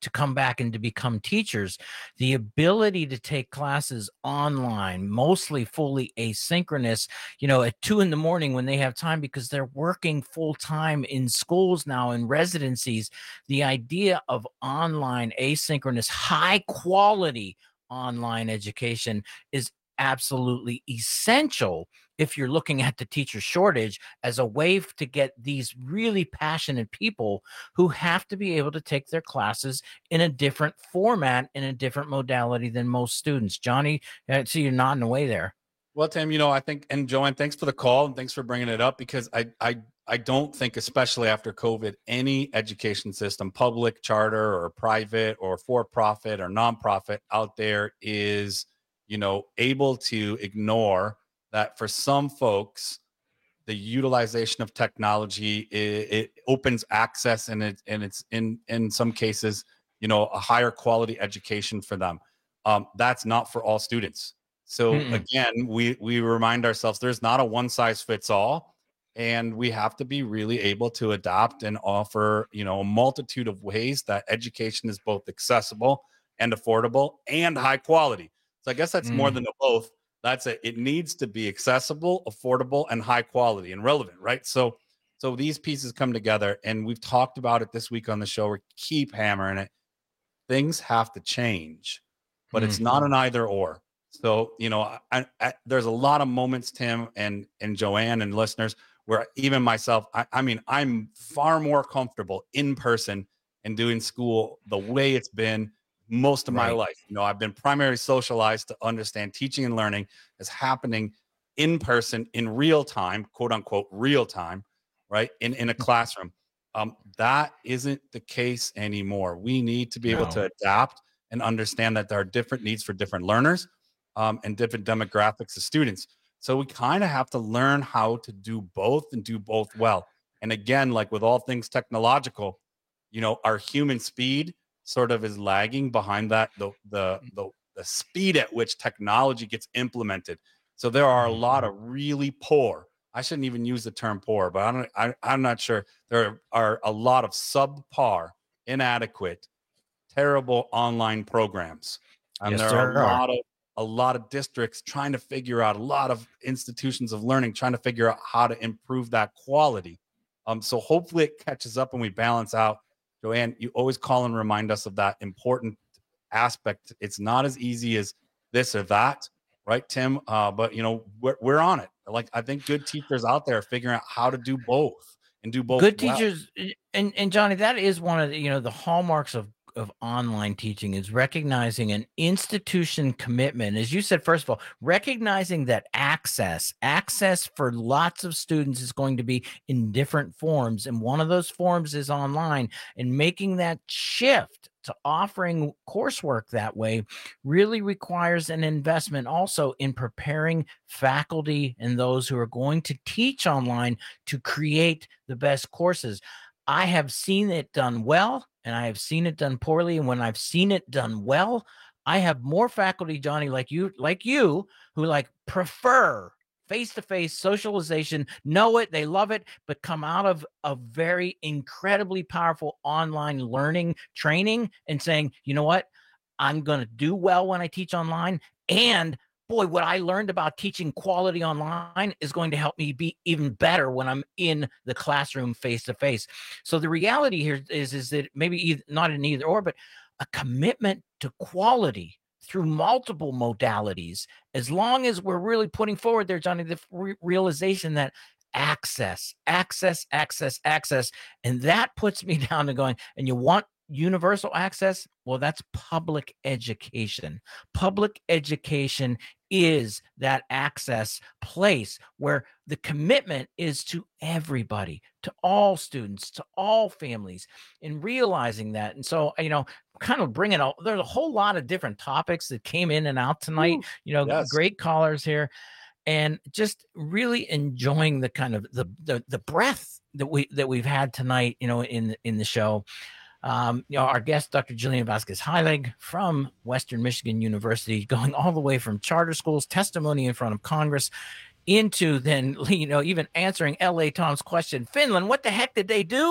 to come back and to become teachers, the ability to take classes online, mostly fully asynchronous, you know, at two in the morning when they have time because they're working full time in schools now in residencies. The idea of online asynchronous, high quality online education is absolutely essential if you're looking at the teacher shortage as a way to get these really passionate people who have to be able to take their classes in a different format, in a different modality than most students. Johnny, I see you're nodding away there. Well, Tim, you know, I think, and Joanne, thanks for the call and thanks for bringing it up, because I, I, I don't think, especially after COVID, any education system, public, charter, or private, or for-profit, or nonprofit out there is, you know, able to ignore that for some folks, the utilization of technology, it, it opens access, and it and it's in in some cases, you know, a higher quality education for them. Um, that's not for all students. So Mm-mm. again, we we remind ourselves there's not a one size fits all, and we have to be really able to adapt and offer, you know, a multitude of ways that education is both accessible and affordable and high quality. So I guess that's mm. more than a both. That's it. It needs to be accessible, affordable, and high quality and relevant, right? So, so these pieces come together, and we've talked about it this week on the show. We keep hammering it. Things have to change, but mm. it's not an either or. So, you know, I, I, there's a lot of moments, Tim and and Joanne and listeners, where even myself, I, I mean, I'm far more comfortable in person and doing school the way it's been most of right. my life. You know, I've been primarily socialized to understand teaching and learning is happening in person, in real time, quote unquote, real time, right? In, in a classroom. Um, that isn't the case anymore. We need to be no. able to adapt and understand that there are different needs for different learners um, and different demographics of students. So we kind of have to learn how to do both and do both well. And again, like with all things technological, you know, our human speed sort of is lagging behind that, the, the, the, the speed at which technology gets implemented. So there are a lot of really poor, I shouldn't even use the term poor, but I don't, I, I'm not sure. There are a lot of subpar, inadequate, terrible online programs. And yes, there are a lot of, a lot of districts trying to figure out, a lot of institutions of learning, trying to figure out how to improve that quality. Um, so hopefully it catches up and we balance out. Joanne, you always call and remind us of that important aspect. It's not as easy as this or that, right, Tim? Uh, but, you know, we're, we're on it. Like, I think good teachers out there are figuring out how to do both and do both. Good well. teachers. And, and Johnny, that is one of the, you know, the hallmarks of, of online teaching is recognizing an institution commitment. As you said, first of all, recognizing that access, access for lots of students is going to be in different forms. And one of those forms is online, and making that shift to offering coursework that way really requires an investment also in preparing faculty and those who are going to teach online to create the best courses. I have seen it done well, and I have seen it done poorly. And when I've seen it done well, I have more faculty, Johnny, like you, like you, who like prefer face-to-face socialization, know it, they love it, but come out of a very incredibly powerful online learning training and saying, you know what, I'm going to do well when I teach online. And boy, what I learned about teaching quality online is going to help me be even better when I'm in the classroom face-to-face. So the reality here is, is that maybe either, not an either or, but a commitment to quality through multiple modalities, as long as we're really putting forward there, Johnny, the re- realization that access, access, access, access, and that puts me down to going, and you want universal access? Well, that's public education. Public education is that access place where the commitment is to everybody, to all students, to all families, and realizing that. And so, you know, kind of bringing out, there's a whole lot of different topics that came in and out tonight. Ooh, you know, yes. Great callers here, and just really enjoying the kind of the the the breadth that we that we've had tonight, you know, in in the show. Um, you know, our guest, Doctor Jillian Vasquez Heilig from Western Michigan University, going all the way from charter schools, testimony in front of Congress, into then, you know, even answering L A Tom's question, Finland, what the heck did they do?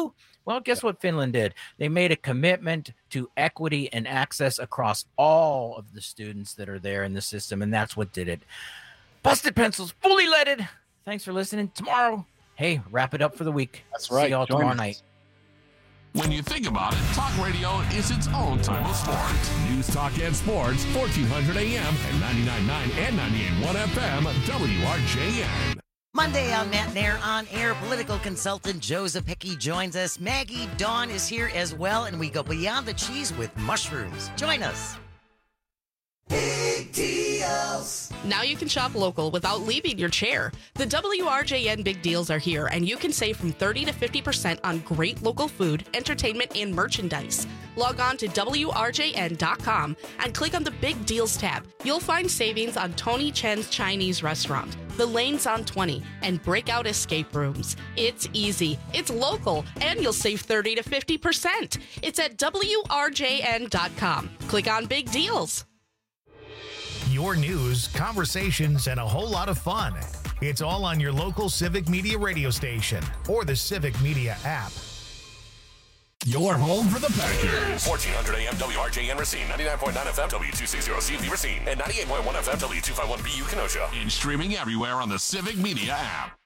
Well, guess what Finland did? They made a commitment to equity and access across all of the students that are there in the system, and that's what did it. Busted Pencils, fully leaded. Thanks for listening. Tomorrow, hey, wrap it up for the week. That's right. See y'all Join tomorrow us. night. When you think about it, talk radio is its own type of sport. News, talk, and sports, fourteen hundred A M and ninety-nine point nine and ninety-eight point one F M, W R J N. Monday on Matt Nair on air, political consultant Joe Zepecki joins us. Maggie Dawn is here as well, and we go beyond the cheese with mushrooms. Join us. Big deals. Now you can shop local without leaving your chair. The W R J N Big Deals are here, and you can save from thirty to fifty percent on great local food, entertainment, and merchandise. Log on to W R J N dot com and click on the Big Deals tab. You'll find savings on Tony Chen's Chinese restaurant, The Lanes on twenty, and Breakout Escape Rooms. It's easy, it's local, and you'll save thirty to fifty percent. It's at W R J N dot com. Click on Big Deals. Your news, conversations, and a whole lot of fun. It's all on your local Civic Media radio station or the Civic Media app. Your home for the Packers. fourteen hundred A M W R J N Racine, ninety-nine point nine F M W two sixty C V Racine, and ninety-eight point one F M W two fifty-one B U Kenosha. And streaming everywhere on the Civic Media app.